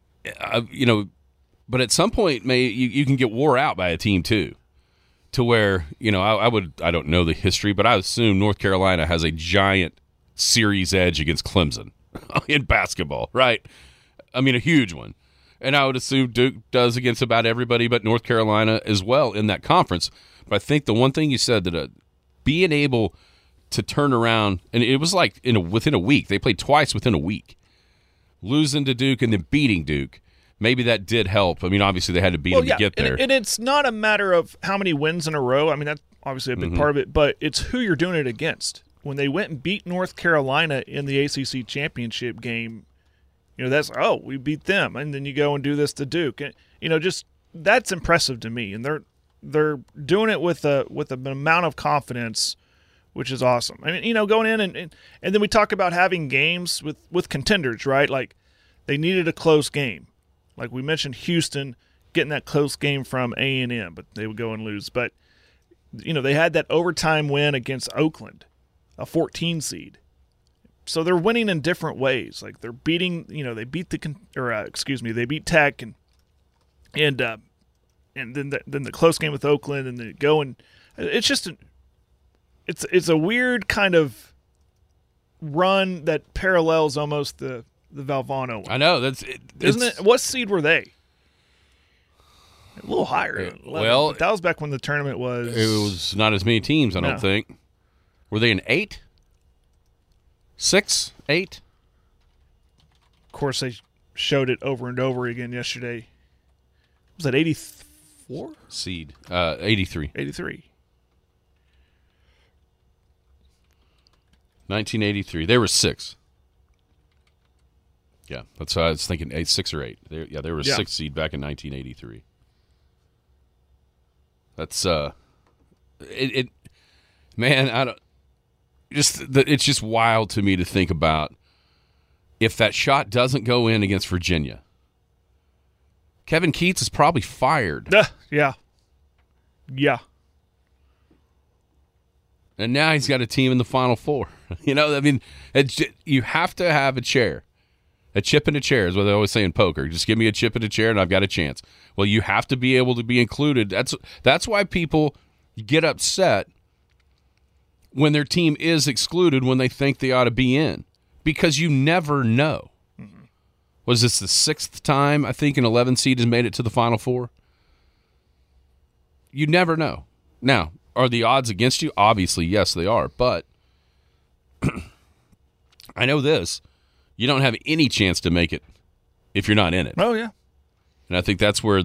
[SPEAKER 5] But at some point, you can get wore out by a team, too, to where, I don't know the history, but I assume North Carolina has a giant series edge against Clemson in basketball, right? I mean, a huge one. And I would assume Duke does against about everybody but North Carolina as well in that conference. But I think the one thing you said, that being able to turn around, and it was like within a week. They played twice within a week. Losing to Duke and then beating Duke. Maybe that did help. I mean, obviously they had to beat them to get there.
[SPEAKER 6] And it's not a matter of how many wins in a row. I mean, that's obviously a big part of it. But it's who you're doing it against. When they went and beat North Carolina in the ACC championship game, we beat them, and then you go and do this to Duke. And, just that's impressive to me. And they're doing it with an amount of confidence, which is awesome. I mean, going in and then we talk about having games with contenders, right? Like they needed a close game. Like we mentioned Houston getting that close game from A&M, but they would go and lose. But, they had that overtime win against Oakland, a 14 seed. So they're winning in different ways. Like they're beating, they beat they beat Tech and then the close game with Oakland, and then go and it's just it's a weird kind of run that parallels almost the Valvano one.
[SPEAKER 5] I know
[SPEAKER 6] isn't it? What seed were they? A little higher. Than 11, but that was back when the tournament was.
[SPEAKER 5] It was not as many teams, I don't think. Were they an 8? 6, 8?
[SPEAKER 6] Of course, they showed it over and over again yesterday. Was that 84?
[SPEAKER 5] Seed. 83.
[SPEAKER 6] 83.
[SPEAKER 5] 1983. They were 6. Yeah, that's why I was thinking 6 or 8. They were a 6 seed back in 1983. That's man, I don't. It's just wild to me to think about if that shot doesn't go in against Virginia. Kevin Keatts is probably fired.
[SPEAKER 6] Yeah.
[SPEAKER 5] And now he's got a team in the Final Four. You have to have a chair. A chip in a chair is what they always say in poker. Just give me a chip in a chair and I've got a chance. Well, you have to be able to be included. That's why people get upset when their team is excluded when they think they ought to be in, because you never know. Mm-hmm. Was this the 6th time I think an 11 seed has made it to the Final Four? You never know. Now, are the odds against you? Obviously, yes, they are. But I know this. You don't have any chance to make it if you're not in it.
[SPEAKER 6] Oh, yeah.
[SPEAKER 5] And I think that's where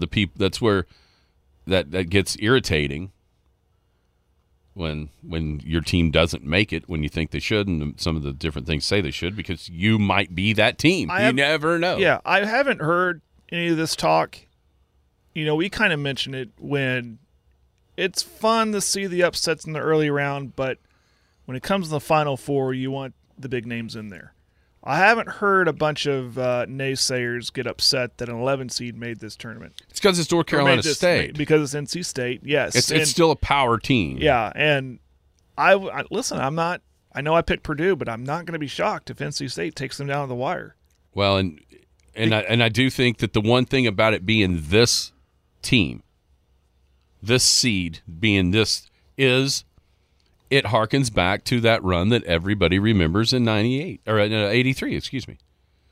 [SPEAKER 5] that gets irritating. When your team doesn't make it when you think they should, and some of the different things say they should, because you might be that team. You never know.
[SPEAKER 6] Yeah, I haven't heard any of this talk. We kind of mentioned it when it's fun to see the upsets in the early round, but when it comes to the Final Four, you want the big names in there. I haven't heard a bunch of naysayers get upset that an 11 seed made this tournament.
[SPEAKER 5] It's because it's North Carolina State.
[SPEAKER 6] Because it's NC State, yes.
[SPEAKER 5] It's still a power team.
[SPEAKER 6] Yeah, and I listen, I'm not – I know I picked Purdue, but I'm not going to be shocked if NC State takes them down to the wire.
[SPEAKER 5] Well, and I do think that the one thing about it being this team, this seed being this, is – it harkens back to that run that everybody remembers in 98 or 83, excuse me.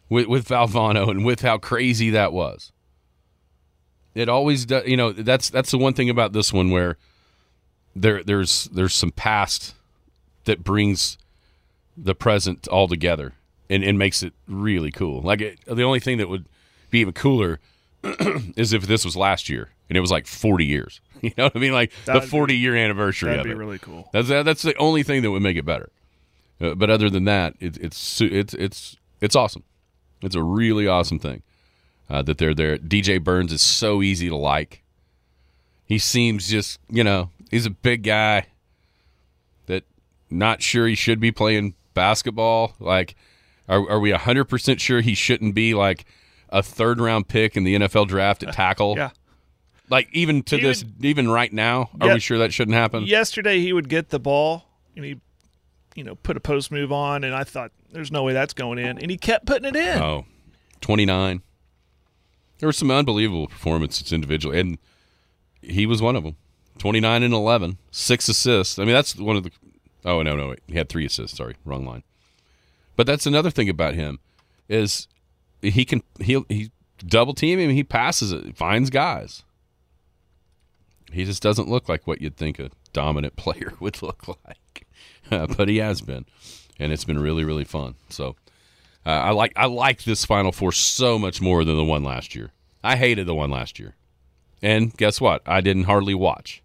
[SPEAKER 5] with Valvano and with how crazy that was. It always does. That's the one thing about this one where there's some past that brings the present all together and makes it really cool. The only thing that would be even cooler is if this was last year and it was like 40 years. You know what I mean? Like the 40-year anniversary of it.
[SPEAKER 6] That'd be really cool.
[SPEAKER 5] That's the only thing that would make it better. But other than that, it's awesome. It's a really awesome thing that they're there. DJ Burns is so easy to like. He seems just, he's a big guy that not sure he should be playing basketball. Like, are we 100% sure he shouldn't be like a third-round pick in the NFL draft at tackle?
[SPEAKER 6] Yeah.
[SPEAKER 5] Like, even right now, are we sure that shouldn't happen?
[SPEAKER 6] Yesterday he would get the ball and he, put a post move on, and I thought, there's no way that's going in. And he kept putting it in.
[SPEAKER 5] Oh, 29. There were some unbelievable performances individually, and he was one of them. 29 and 11, 6 assists. I mean, that's one of the – oh, no, wait. He had 3 assists. Sorry, wrong line. But that's another thing about him is he double team him, he passes it, finds guys. He just doesn't look like what you'd think a dominant player would look like. But he has been, and it's been really, really fun. So I like this Final Four so much more than the one last year. I hated the one last year. And guess what? I didn't hardly watch.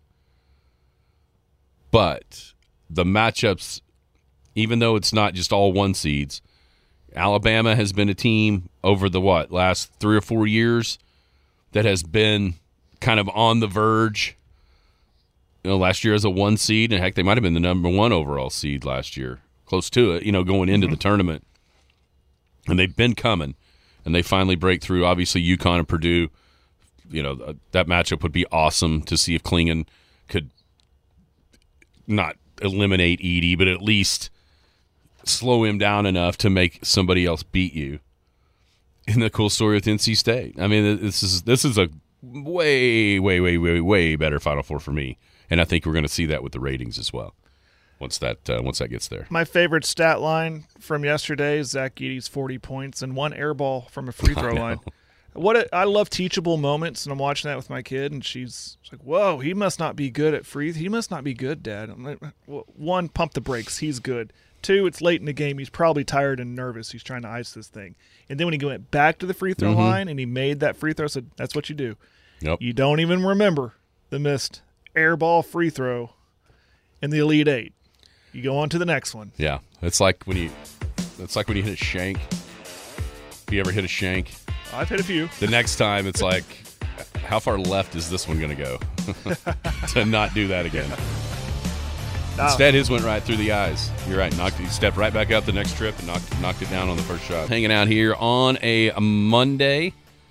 [SPEAKER 5] But the matchups, even though it's not just all one seeds, Alabama has been a team over the last 3 or 4 years that has been kind of on the verge. Last year as a 1 seed, and heck, they might have been the number 1 overall seed last year, close to it, going into the tournament. And they've been coming, and they finally break through. Obviously, UConn and Purdue, that matchup would be awesome to see if Klingon could not eliminate Edey, but at least slow him down enough to make somebody else beat you. And the cool story with NC State. I mean, this is a way, way, way, way, way better Final Four for me. And I think we're going to see that with the ratings as well once that gets there.
[SPEAKER 6] My favorite stat line from yesterday is Zach Edey's 40 points and 1 air ball from a free throw line. I love teachable moments, and I'm watching that with my kid, and she's like, "Whoa, he must not be good at free. He must not be good, Dad." I'm like, 1, pump the brakes. He's good. 2, it's late in the game. He's probably tired and nervous. He's trying to ice this thing. And then when he went back to the free throw line and he made that free throw, I said, "That's what you do.
[SPEAKER 5] Yep.
[SPEAKER 6] You don't even remember the missed air ball free throw in the Elite Eight. You go on to the next one."
[SPEAKER 5] Yeah, it's like when you hit a shank. If you ever hit a shank,
[SPEAKER 6] I've hit a few.
[SPEAKER 5] The next time, it's like, how far left is this one going to go to not do that again? No. Instead, his went right through the eyes. You're right. He stepped right back up the next trip and knocked it down on the first shot. Hanging out here on a Monday.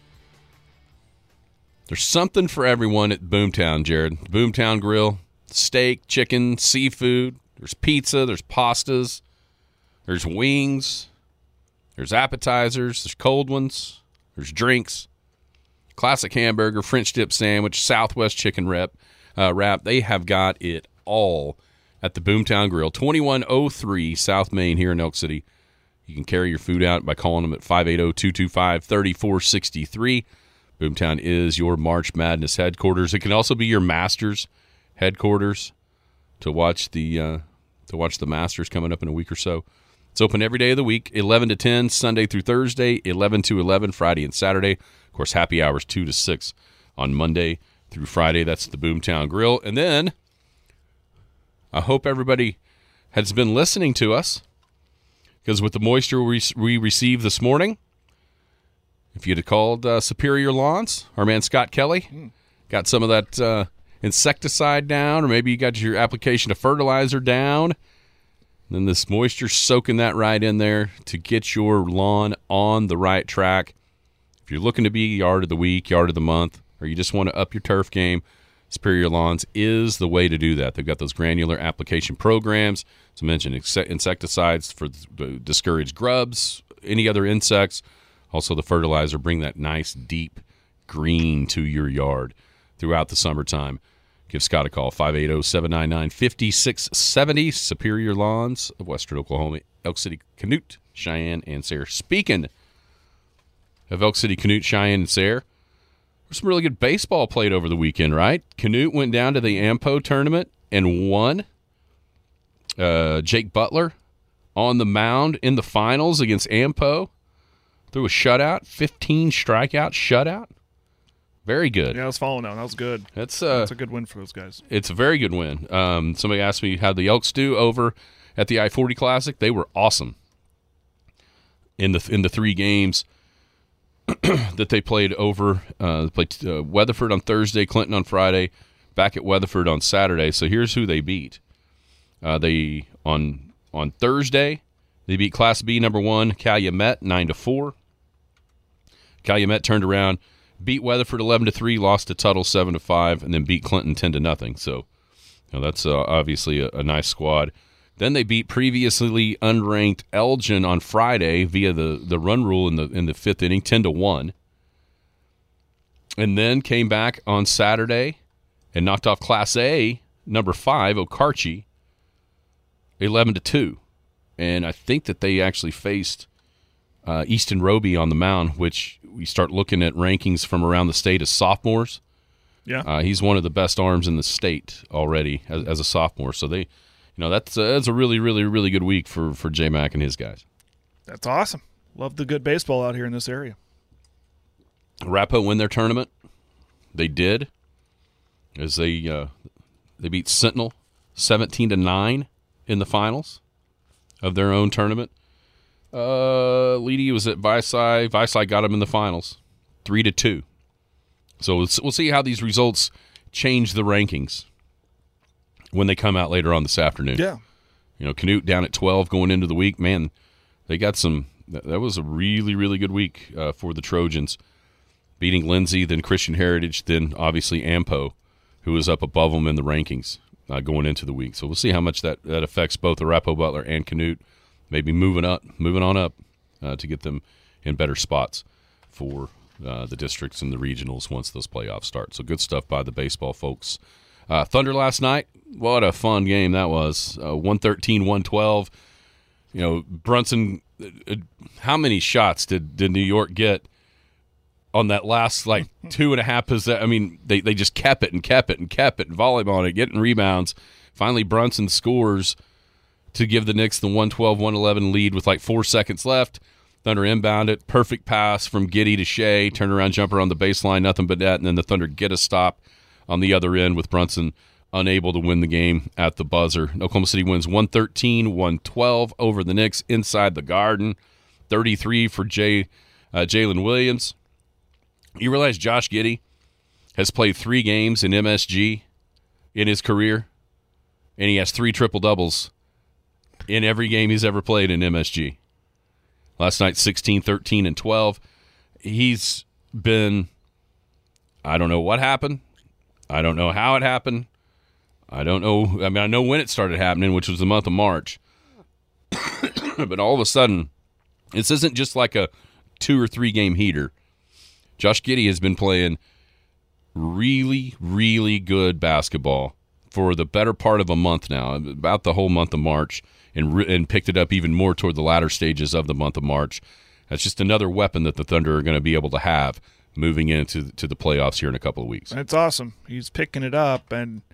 [SPEAKER 5] There's something for everyone at Boomtown, Jared. Boomtown Grill, steak, chicken, seafood. There's pizza. There's pastas. There's wings. There's appetizers. There's cold ones. There's drinks. Classic hamburger, French dip sandwich, Southwest chicken wrap. They have got it all at the Boomtown Grill, 2103 South Main here in Elk City. You can carry your food out by calling them at 580-225-3463. Boomtown is your March Madness headquarters. It can also be your Masters headquarters to watch the Masters coming up in a week or so. It's open every day of the week, 11 to 10, Sunday through Thursday, 11 to 11, Friday and Saturday. Of course, happy hours 2 to 6 on Monday through Friday. That's the Boomtown Grill. And then I hope everybody has been listening to us, because with the moisture we received this morning, if you'd have called Superior Lawns, our man Scott Kelly, got some of that insecticide down, or maybe you got your application of fertilizer down, then this moisture soaking that right in there to get your lawn on the right track. If you're looking to be yard of the week, yard of the month, or you just want to up your turf game, Superior Lawns is the way to do that. They've got those granular application programs. As I mentioned, insecticides for discourage grubs, any other insects. Also the fertilizer, bring that nice deep green to your yard throughout the summertime. Give Scott a call, 580-799-5670. Superior Lawns of Western Oklahoma, Elk City, Canute, Cheyenne, and Sayre. Speaking of Elk City, Canute, Cheyenne, and Sayre. There's some really good baseball played over the weekend, right? Canute went down to the AMPO tournament and won. Jake Butler on the mound in the finals against AMPO. Threw a shutout, 15 strikeout shutout. Very good.
[SPEAKER 6] Yeah, I was following that. That was good. That's a good win for those guys.
[SPEAKER 5] It's a very good win. Somebody asked me how the Elks do over at the I-40 Classic. They were awesome in the 3 games that they played over. They played Weatherford on Thursday, Clinton on Friday, back at Weatherford on Saturday. So here's who they beat. They on Thursday they beat Class B number 1 Calumet 9-4. Calumet turned around, beat Weatherford 11-3, lost to Tuttle 7-5, and then beat Clinton 10-0. So that's obviously a nice squad. Then they beat previously unranked Elgin on Friday via the run rule in the 5th inning, 10-1. And then came back on Saturday and knocked off Class A number 5 Okarche 11-2. And I think that they actually faced Easton Roby on the mound, which we start looking at rankings from around the state as sophomores.
[SPEAKER 6] Yeah,
[SPEAKER 5] he's one of the best arms in the state already as a sophomore. So they. That's a really, really, really good week for J-Mac and his guys.
[SPEAKER 6] That's awesome. Love the good baseball out here in this area.
[SPEAKER 5] Arapahoe win their tournament. They did, as they beat Sentinel 17-9 in the finals of their own tournament. Leedy was at Visai. Visai got them in the finals, 3-2. So we'll see how these results change the rankings when they come out later on this afternoon.
[SPEAKER 6] Yeah.
[SPEAKER 5] Canute down at 12 going into the week. Man, they got some – that was a really, really good week for the Trojans, beating Lindsay, then Christian Heritage, then obviously AMPO, who was up above them in the rankings going into the week. So we'll see how much that affects both Arapahoe Butler and Canute, maybe moving on up to get them in better spots for the districts and the regionals once those playoffs start. So good stuff by the baseball folks. Thunder last night, what a fun game that was. 113-112. Brunson, how many shots did New York get on that last 2.5 possessions? I mean, they just kept it and volleyball it, getting rebounds. Finally, Brunson scores to give the Knicks the 112-111 lead with 4 seconds left. Thunder inbound it, perfect pass from Giddy to Shea, turnaround jumper on the baseline, nothing but that, and then the Thunder get a stop on the other end with Brunson unable to win the game at the buzzer. Oklahoma City wins 113-112 over the Knicks inside the Garden. 33 for Jalen Williams. You realize Josh Giddey has played 3 games in MSG in his career, and he has 3 triple-doubles in every game he's ever played in MSG. Last night, 16, 13, and 12. He's been, I don't know what happened. I don't know how it happened. I don't know. I mean, I know when it started happening, which was the month of March. But all of a sudden, this isn't just like a 2 or 3 game heater. Josh Giddey has been playing really, really good basketball for the better part of a month now, about the whole month of March, and picked it up even more toward the latter stages of the month of March. That's just another weapon that the Thunder are going to be able to have moving into the playoffs here in a couple of weeks.
[SPEAKER 6] That's awesome. He's picking it up, and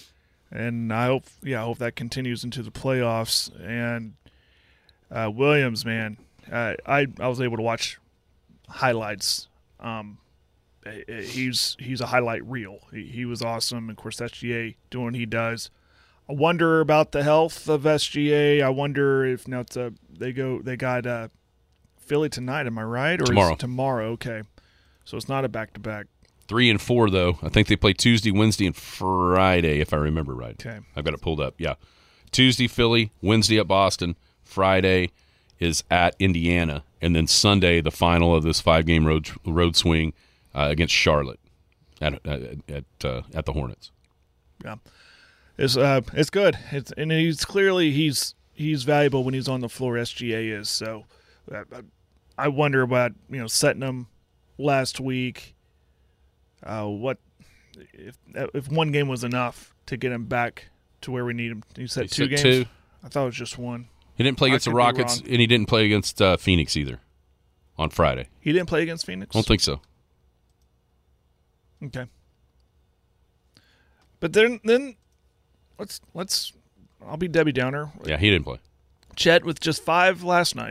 [SPEAKER 6] I hope that continues into the playoffs. And Williams, man, I was able to watch highlights. He's a highlight reel. He was awesome. Of course, SGA doing what he does. I wonder about the health of SGA. I wonder if now they got Philly tonight. Am I right? Or
[SPEAKER 5] tomorrow.
[SPEAKER 6] Is it tomorrow? Okay. So it's not a back-to-back.
[SPEAKER 5] 3 and 4, though. I think they play Tuesday, Wednesday, and Friday, if I remember right.
[SPEAKER 6] Okay.
[SPEAKER 5] I've got it pulled up. Yeah. Tuesday, Philly. Wednesday at Boston. Friday is at Indiana. And then Sunday, the final of this 5-game road swing against Charlotte at the Hornets.
[SPEAKER 6] Yeah. It's good. And he's clearly he's valuable when he's on the floor. SGA is. So I wonder about setting him last week. What if one game was enough to get him back to where we need him? He said 2 games. 2. I thought it was just 1.
[SPEAKER 5] He didn't play against the Rockets, and he didn't play against Phoenix either. on Friday.
[SPEAKER 6] He didn't play against Phoenix?
[SPEAKER 5] I don't think so.
[SPEAKER 6] Okay. But then let's I'll be Debbie Downer.
[SPEAKER 5] Yeah, he didn't play.
[SPEAKER 6] Chet with just 5 last night.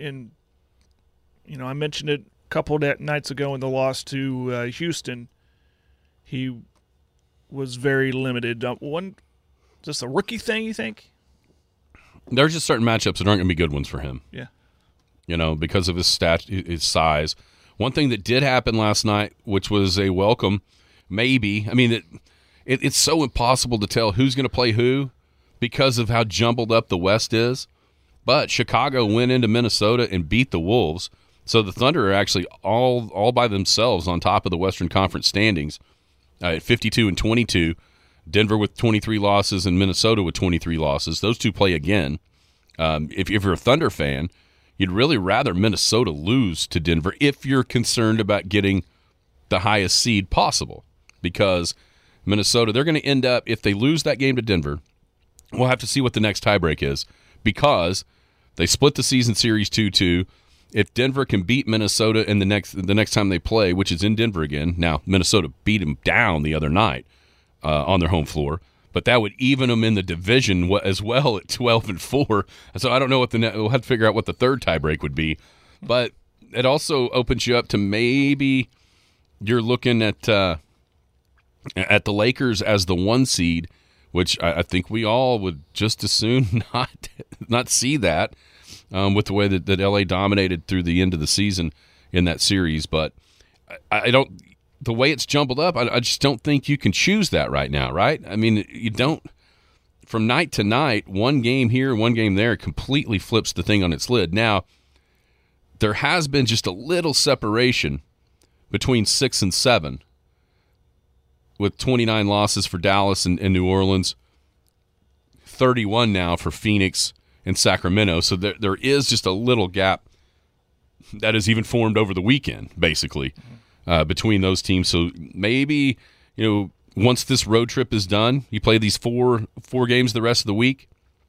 [SPEAKER 6] I mentioned it a couple of nights ago in the loss to Houston. He was very limited. Just a rookie thing, you think?
[SPEAKER 5] There's just certain matchups that aren't going to be good ones for him.
[SPEAKER 6] Yeah.
[SPEAKER 5] Because of his size. One thing that did happen last night, which was a welcome, maybe. I mean, it's so impossible to tell who's going to play who because of how jumbled up the West is. But Chicago went into Minnesota and beat the Wolves. So the Thunder are actually all by themselves on top of the Western Conference standings at 52-22. Denver with 23 losses and Minnesota with 23 losses. Those two play again. If you're a Thunder fan, you'd really rather Minnesota lose to Denver if you're concerned about getting the highest seed possible. Because Minnesota, they're going to end up, if they lose that game to Denver, we'll have to see what the next tiebreak is. Because they split the season series 2-2. If Denver can beat Minnesota in the next time they play, which is in Denver again, now Minnesota beat them down the other night on their home floor, but that would even them in the division as well at 12-4. So I don't know we'll have to figure out what the third tiebreak would be. But it also opens you up to maybe you're looking at the Lakers as the 1 seed, which I think we all would just as soon not see that with the way that LA dominated through the end of the season in that series. But I don't. The way it's jumbled up, I just don't think you can choose that right now, right? I mean, you don't. From night to night, one game here, one game there completely flips the thing on its lid. Now, there has been just a little separation between 6 and 7 with 29 losses for Dallas and New Orleans, 31 now for Phoenix and Sacramento. So there is just a little gap that has even formed over the weekend, basically. Between those teams. So maybe, once this road trip is done, you play these four games the rest of the week,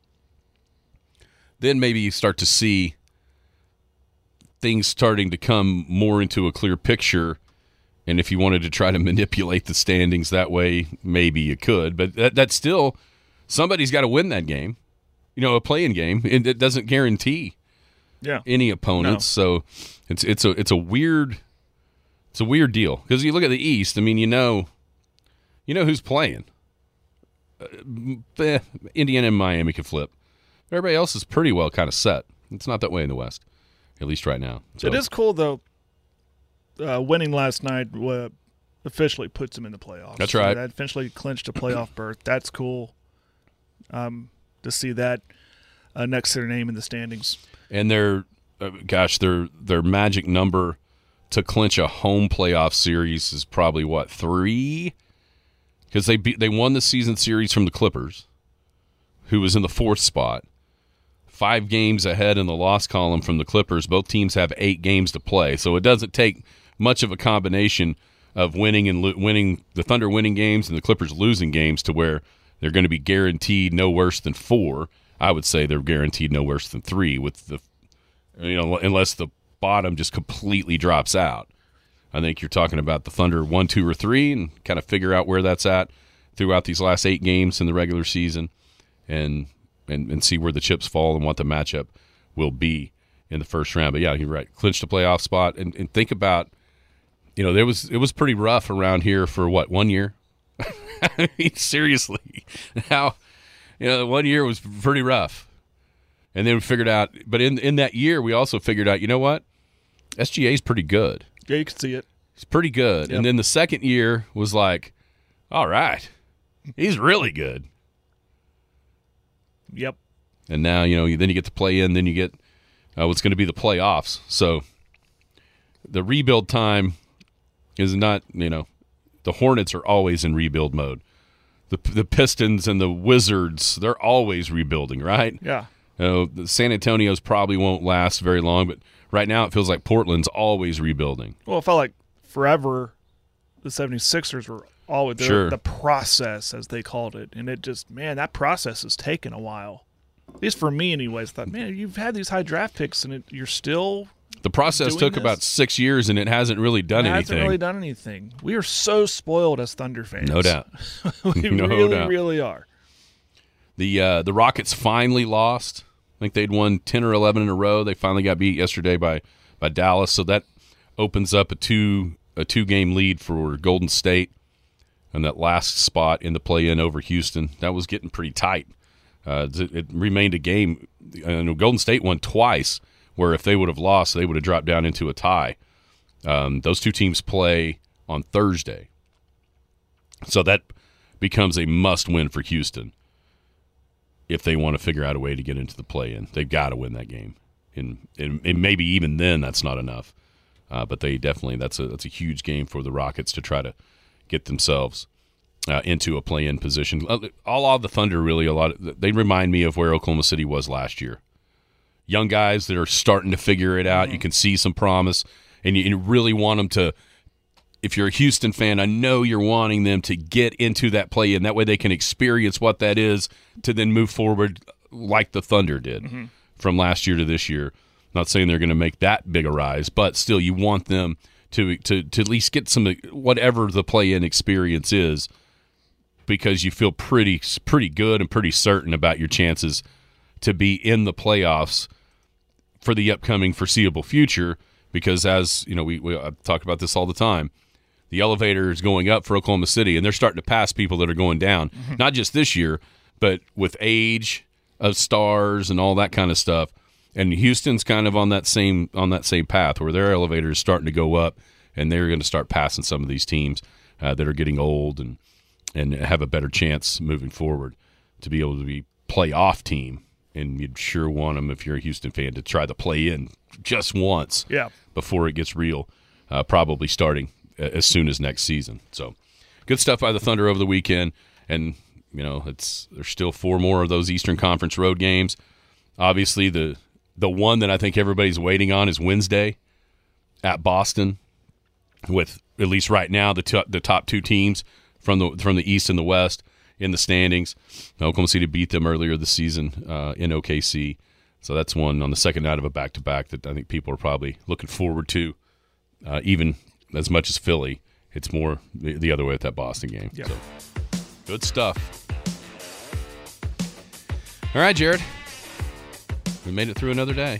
[SPEAKER 5] then maybe you start to see things starting to come more into a clear picture. And if you wanted to try to manipulate the standings that way, maybe you could. But that's still, somebody's got to win that game, a playing game. And it doesn't guarantee any opponents. No. So it's a weird... It's a weird deal because you look at the East. I mean, you know who's playing. Indiana and Miami could flip. Everybody else is pretty well kind of set. It's not that way in the West, at least right now. So.
[SPEAKER 6] It is cool though. Winning last night officially puts them in the playoffs.
[SPEAKER 5] That's right.
[SPEAKER 6] That officially clinched a playoff berth. That's cool. To see that next to their name in the standings.
[SPEAKER 5] And their magic number to clinch a home playoff series is probably 3? Because they won the season series from the Clippers, who was in the 4th spot. 5 games ahead in the loss column from the Clippers. Both teams have 8 games to play, so it doesn't take much of a combination of winning the Thunder winning games and the Clippers losing games to where they're going to be guaranteed no worse than 4. I would say they're guaranteed no worse than 3 with the unless the bottom just completely drops out. I think you're talking about the Thunder 1, 2, or 3 and kind of figure out where that's at throughout these last 8 games in the regular season and see where the chips fall and what the matchup will be in the first round. But yeah, you're right. Clinched a playoff spot and think about, it was pretty rough around here for 1 year? I mean, seriously. How, 1 year was pretty rough. And then we figured out, but in that year, we also figured out, you know what? SGA is pretty good.
[SPEAKER 6] Yeah, you can see it.
[SPEAKER 5] He's pretty good. Yep. And then the second year was like, all right, he's really good.
[SPEAKER 6] Yep.
[SPEAKER 5] And now, then you get to play in, then you get what's going to be the playoffs. So the rebuild time is not, the Hornets are always in rebuild mode. The Pistons and the Wizards, they're always rebuilding, right?
[SPEAKER 6] Yeah.
[SPEAKER 5] The San Antonio's probably won't last very long, but right now it feels like Portland's always rebuilding.
[SPEAKER 6] Well, it felt like forever the 76ers were always the process, as they called it. And it just, that process has taken a while. At least for me anyways. I thought, you've had these high draft picks and you're still
[SPEAKER 5] The process took about 6 years, and it hasn't really done anything.
[SPEAKER 6] It hasn't really done anything. We are so spoiled as Thunder fans.
[SPEAKER 5] No doubt.
[SPEAKER 6] We really are.
[SPEAKER 5] The Rockets finally lost. I think they'd won 10 or 11 in a row. They finally got beat yesterday by Dallas, so that opens up a two-game lead for Golden State and that last spot in the play-in over Houston. That was getting pretty tight. It remained a game. Golden State won twice, where if they would have lost, they would have dropped down into a tie. Those two teams play on Thursday. So that becomes a must-win for Houston if they want to figure out a way to get into the play-in. They've got to win that game. And maybe even then that's not enough. But they definitely, that's a huge game for the Rockets to try to get themselves into a play-in position. All of the Thunder really, they remind me of where Oklahoma City was last year. Young guys that are starting to figure it out. You can see some promise, and you really want them to, if you're a Houston fan, I know you're wanting them to get into that play-in. That way they can experience what that is to then move forward like the Thunder did from last year to this year. Not saying they're going to make that big a rise, but still you want them to at least get some, whatever the play-in experience is, because you feel pretty good and pretty certain about your chances to be in the playoffs for the upcoming foreseeable future, because as you know, we talk about this all the time, the elevator is going up for Oklahoma City, and they're starting to pass people that are going down, not just this year, but with age of stars and all that kind of stuff. And Houston's kind of on that same path where their elevator is starting to go up, and they're going to start passing some of these teams that are getting old and have a better chance moving forward to be able to be playoff team. And you'd sure want them, if you're a Houston fan, to try to play in just once before it gets real, probably starting as soon as next season. So good stuff by the Thunder over the weekend. And, you know, there's still 4 more of those Eastern Conference road games. Obviously, the one that I think everybody's waiting on is Wednesday at Boston, with, at least right now, the top 2 teams from the East and the West in the standings. Oklahoma City beat them earlier this season in OKC. So that's one on the second night of a back-to-back that I think people are probably looking forward to, even as much as Philly. It's more the other way with that Boston game.
[SPEAKER 6] Yeah.
[SPEAKER 5] So, good stuff. All right, Jared. We made it through another day.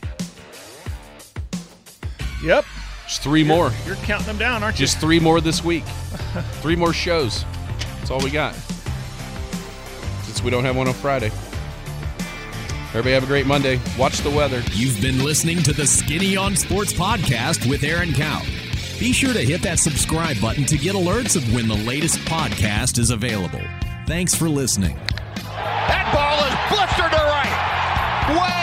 [SPEAKER 6] Yep.
[SPEAKER 5] Just 3 more.
[SPEAKER 6] You're counting them down, aren't you?
[SPEAKER 5] Just 3 more this week. 3 more shows. That's all we got. Since we don't have one on Friday. Everybody have a great Monday. Watch the weather.
[SPEAKER 2] You've been listening to the Skinny on Sports podcast with Aaron Cow. Be sure to hit that subscribe button to get alerts of when the latest podcast is available. Thanks for listening.
[SPEAKER 3] That ball is blistered to right. Way